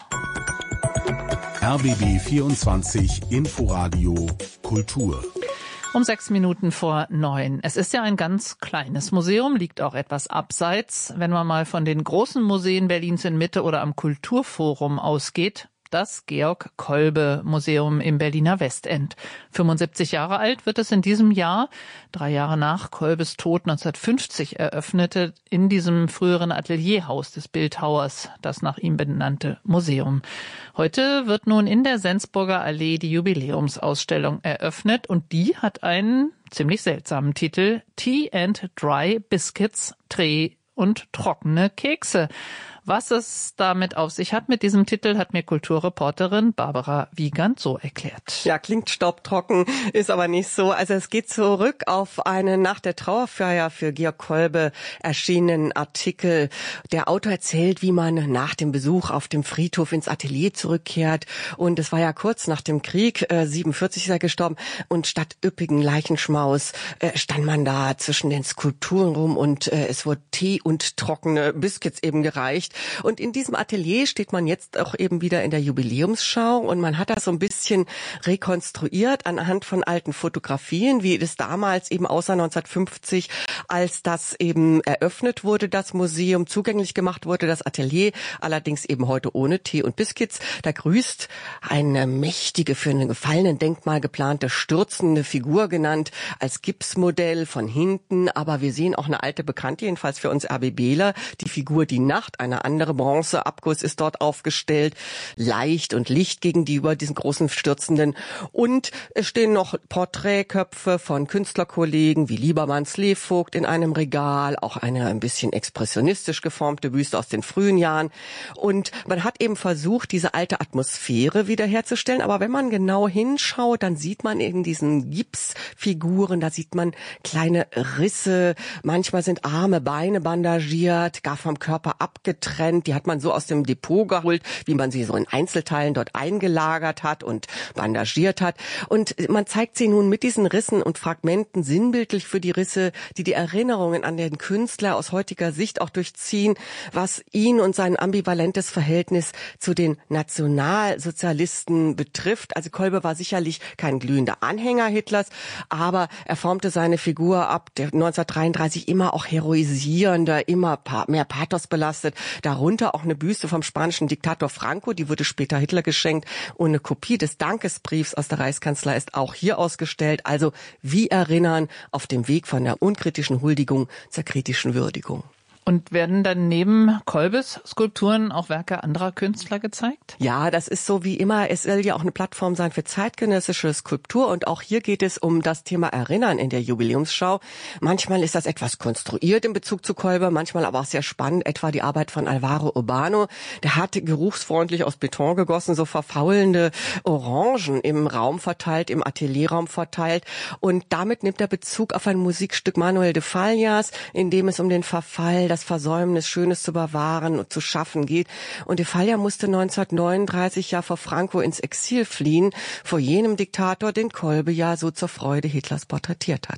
R B B vierundzwanzig Inforadio Kultur. Um sechs Minuten vor neun. Es ist ja ein ganz kleines Museum, liegt auch etwas abseits, wenn man mal von den großen Museen Berlins in Mitte oder am Kulturforum ausgeht. Das Georg-Kolbe-Museum im Berliner Westend. fünfundsiebzig Jahre alt wird es in diesem Jahr, drei Jahre nach Kolbes Tod neunzehnhundertfünfzig eröffnete, in diesem früheren Atelierhaus des Bildhauers, das nach ihm benannte Museum. Heute wird nun in der Sensburger Allee die Jubiläumsausstellung eröffnet und die hat einen ziemlich seltsamen Titel: Tea and Dry Biscuits, Tee und trockene Kekse. Was es damit auf sich hat mit diesem Titel, hat mir Kulturreporterin Barbara Wiegand so erklärt. Ja, klingt staubtrocken, ist aber nicht so. Also es geht zurück auf einen nach der Trauerfeier für Georg Kolbe erschienenen Artikel. Der Autor erzählt, wie man nach dem Besuch auf dem Friedhof ins Atelier zurückkehrt. Und es war ja kurz nach dem Krieg, äh, siebenundvierzig ist er gestorben. Und statt üppigen Leichenschmaus äh, stand man da zwischen den Skulpturen rum und äh, es wurde Tee und trockene Biscuits eben gereicht. Und in diesem Atelier steht man jetzt auch eben wieder in der Jubiläumsschau und man hat das so ein bisschen rekonstruiert anhand von alten Fotografien, wie es damals eben außer neunzehnhundertfünfzig, als das eben eröffnet wurde, das Museum, zugänglich gemacht wurde, das Atelier, allerdings eben heute ohne Tee und Biscuits. Da grüßt eine mächtige, für einen gefallenen Denkmal geplante, stürzende Figur genannt, als Gipsmodell von hinten, aber wir sehen auch eine alte Bekannte, jedenfalls für uns RBBler, die Figur Die Nacht, eine andere Bronzeabguss ist dort aufgestellt, leicht und licht gegenüber diesen großen Stürzenden. Und es stehen noch Porträtköpfe von Künstlerkollegen wie Liebermanns Levogt in einem Regal, auch eine ein bisschen expressionistisch geformte Büste aus den frühen Jahren. Und man hat eben versucht, diese alte Atmosphäre wiederherzustellen. Aber wenn man genau hinschaut, dann sieht man in diesen Gipsfiguren, da sieht man kleine Risse. Manchmal sind Arme, Beine bandagiert, gar vom Körper abgetrennt. Die hat man so aus dem Depot geholt, wie man sie so in Einzelteilen dort eingelagert hat und bandagiert hat. Und man zeigt sie nun mit diesen Rissen und Fragmenten sinnbildlich für die Risse, die die Erinnerungen an den Künstler aus heutiger Sicht auch durchziehen, was ihn und sein ambivalentes Verhältnis zu den Nationalsozialisten betrifft. Also Kolbe war sicherlich kein glühender Anhänger Hitlers, aber er formte seine Figur ab neunzehnhundertdreiunddreißig immer auch heroisierender, immer mehr Pathos belastet. Darunter auch eine Büste vom spanischen Diktator Franco, die wurde später Hitler geschenkt. Und eine Kopie des Dankesbriefs aus der Reichskanzlei ist auch hier ausgestellt. Also wie erinnern auf dem Weg von der unkritischen Huldigung zur kritischen Würdigung. Und werden dann neben Kolbes Skulpturen auch Werke anderer Künstler gezeigt? Ja, das ist so wie immer. Es soll ja auch eine Plattform sein für zeitgenössische Skulptur. Und auch hier geht es um das Thema Erinnern in der Jubiläumsschau. Manchmal ist das etwas konstruiert in Bezug zu Kolbe, manchmal aber auch sehr spannend. Etwa die Arbeit von Alvaro Urbano. Der hat geruchsfreundlich aus Beton gegossen, so verfaulende Orangen im Raum verteilt, im Atelierraum verteilt. Und damit nimmt er Bezug auf ein Musikstück Manuel de Fallas, in dem es um den Verfall, das Versäumnis, Schönes zu bewahren und zu schaffen geht. Und de Falla musste neunzehnhundertneununddreißig ja vor Franco ins Exil fliehen, vor jenem Diktator, den Kolbe ja so zur Freude Hitlers porträtiert hat.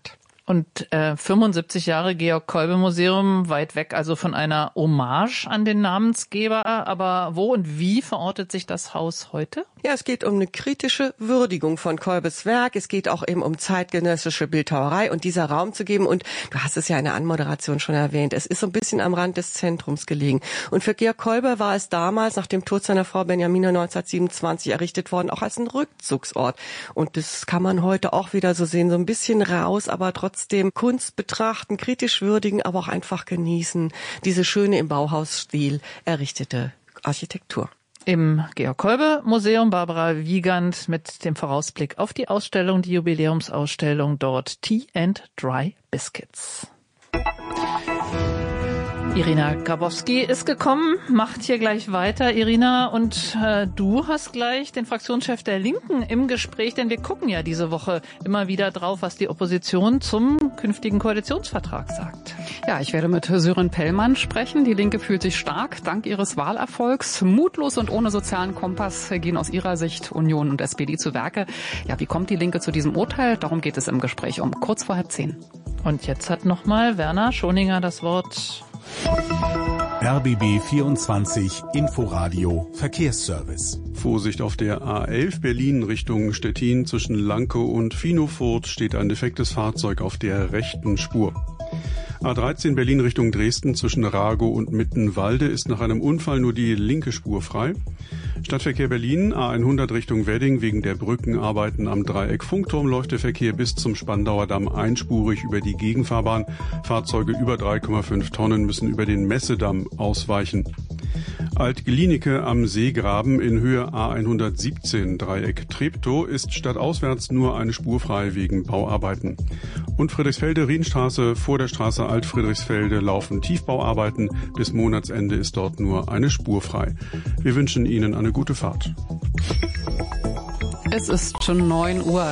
Und äh, fünfundsiebzig Jahre Georg-Kolbe-Museum, weit weg also von einer Hommage an den Namensgeber. Aber wo und wie verortet sich das Haus heute? Ja, es geht um eine kritische Würdigung von Kolbes Werk. Es geht auch eben um zeitgenössische Bildhauerei und dieser Raum zu geben. Und du hast es ja in der Anmoderation schon erwähnt, es ist so ein bisschen am Rand des Zentrums gelegen. Und für Georg Kolbe war es damals, nach dem Tod seiner Frau Benjamina neunzehnhundertsiebenundzwanzig errichtet worden, auch als ein Rückzugsort. Und das kann man heute auch wieder so sehen, so ein bisschen raus, aber trotzdem Kunst betrachten, kritisch würdigen, aber auch einfach genießen. Diese schöne im Bauhausstil errichtete Architektur. Im Georg-Kolbe-Museum Barbara Wiegand mit dem Vorausblick auf die Ausstellung, die Jubiläumsausstellung dort Tea and Dry Biscuits. Irina Grabowski ist gekommen, macht hier gleich weiter. Irina, und äh, du hast gleich den Fraktionschef der Linken im Gespräch, denn wir gucken ja diese Woche immer wieder drauf, was die Opposition zum künftigen Koalitionsvertrag sagt. Ja, ich werde mit Sören Pellmann sprechen. Die Linke fühlt sich stark dank ihres Wahlerfolgs. Mutlos und ohne sozialen Kompass gehen aus ihrer Sicht Union und S P D zu Werke. Ja, wie kommt die Linke zu diesem Urteil? Darum geht es im Gespräch um kurz vor halb zehn. Und jetzt hat nochmal Werner Schoninger das Wort. R B B vierundzwanzig Inforadio Verkehrsservice. Vorsicht auf der A elf Berlin Richtung Stettin zwischen Lanke und Finofurt steht ein defektes Fahrzeug auf der rechten Spur. A dreizehn Berlin Richtung Dresden zwischen Ragow und Mittenwalde ist nach einem Unfall nur die linke Spur frei. Stadtverkehr Berlin, A hundert Richtung Wedding, wegen der Brückenarbeiten am Dreieck Funkturm läuft der Verkehr bis zum Spandauer Damm einspurig über die Gegenfahrbahn. Fahrzeuge über drei Komma fünf Tonnen müssen über den Messedamm ausweichen. Alt-Glienicke am Seegraben in Höhe A hundertsiebzehn Dreieck Treptow ist stadtauswärts nur eine Spur frei wegen Bauarbeiten. Und Friedrichsfelde-Rienstraße vor der Straße Alt-Friedrichsfelde laufen Tiefbauarbeiten. Bis Monatsende ist dort nur eine Spur frei. Wir wünschen Ihnen eine gute Fahrt. Es ist schon neun Uhr.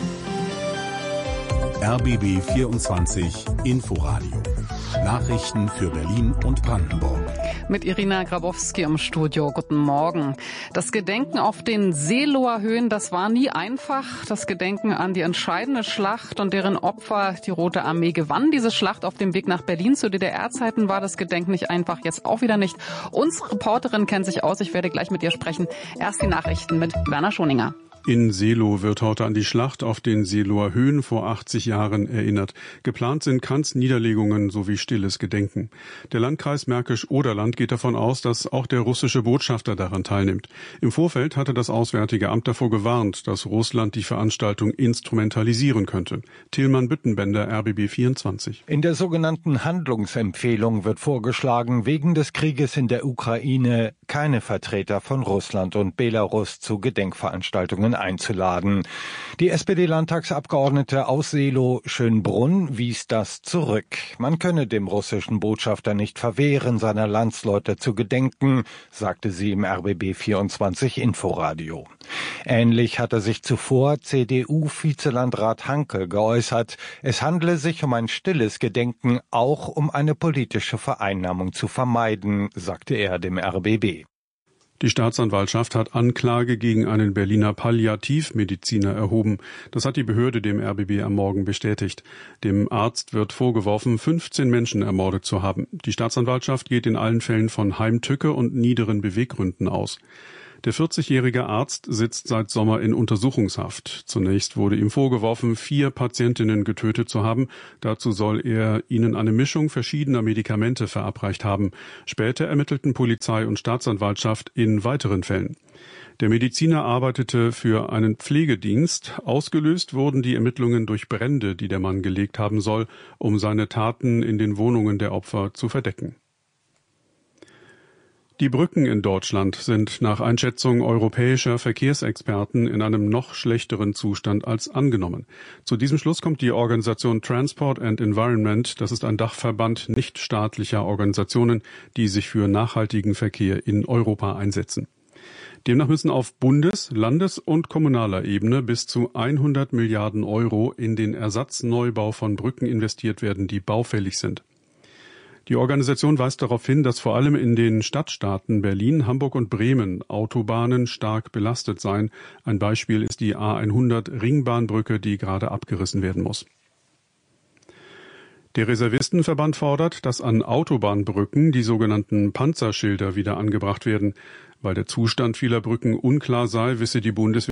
R B B vierundzwanzig Inforadio. Nachrichten für Berlin und Brandenburg. Mit Irina Grabowski im Studio. Guten Morgen. Das Gedenken auf den Seeloher Höhen, das war nie einfach. Das Gedenken an die entscheidende Schlacht und deren Opfer die Rote Armee gewann. Diese Schlacht auf dem Weg nach Berlin zu D D R-Zeiten war das Gedenken nicht einfach, jetzt auch wieder nicht. Unsere Reporterin kennt sich aus. Ich werde gleich mit ihr sprechen. Erst die Nachrichten mit Werner Schoninger. In Seelow wird heute an die Schlacht auf den Seeloher Höhen vor achtzig Jahren erinnert. Geplant sind Kranzniederlegungen sowie stilles Gedenken. Der Landkreis Märkisch-Oderland geht davon aus, dass auch der russische Botschafter daran teilnimmt. Im Vorfeld hatte das Auswärtige Amt davor gewarnt, dass Russland die Veranstaltung instrumentalisieren könnte. Tilman Büttenbender, R B B vierundzwanzig. In der sogenannten Handlungsempfehlung wird vorgeschlagen, wegen des Krieges in der Ukraine keine Vertreter von Russland und Belarus zu Gedenkveranstaltungen einzuladen. Die S P D-Landtagsabgeordnete aus Seelow Schönbrunn wies das zurück. Man könne dem russischen Botschafter nicht verwehren, seiner Landsleute zu gedenken, sagte sie im R B B vierundzwanzig Inforadio. Ähnlich hatte sich zuvor C D U-Vizelandrat Hanke geäußert. Es handle sich um ein stilles Gedenken, auch um eine politische Vereinnahmung zu vermeiden, sagte er dem R B B. Die Staatsanwaltschaft hat Anklage gegen einen Berliner Palliativmediziner erhoben. Das hat die Behörde dem R B B am Morgen bestätigt. Dem Arzt wird vorgeworfen, fünfzehn Menschen ermordet zu haben. Die Staatsanwaltschaft geht in allen Fällen von Heimtücke und niederen Beweggründen aus. Der vierzigjährige Arzt sitzt seit Sommer in Untersuchungshaft. Zunächst wurde ihm vorgeworfen, vier Patientinnen getötet zu haben. Dazu soll er ihnen eine Mischung verschiedener Medikamente verabreicht haben. Später ermittelten Polizei und Staatsanwaltschaft in weiteren Fällen. Der Mediziner arbeitete für einen Pflegedienst. Ausgelöst wurden die Ermittlungen durch Brände, die der Mann gelegt haben soll, um seine Taten in den Wohnungen der Opfer zu verdecken. Die Brücken in Deutschland sind nach Einschätzung europäischer Verkehrsexperten in einem noch schlechteren Zustand als angenommen. Zu diesem Schluss kommt die Organisation Transport and Environment. Das ist ein Dachverband nichtstaatlicher Organisationen, die sich für nachhaltigen Verkehr in Europa einsetzen. Demnach müssen auf Bundes-, Landes- und kommunaler Ebene bis zu hundert Milliarden Euro in den Ersatzneubau von Brücken investiert werden, die baufällig sind. Die Organisation weist darauf hin, dass vor allem in den Stadtstaaten Berlin, Hamburg und Bremen Autobahnen stark belastet seien. Ein Beispiel ist die A hundert Ringbahnbrücke, die gerade abgerissen werden muss. Der Reservistenverband fordert, dass an Autobahnbrücken die sogenannten Panzerschilder wieder angebracht werden. Weil der Zustand vieler Brücken unklar sei, wisse die Bundeswehr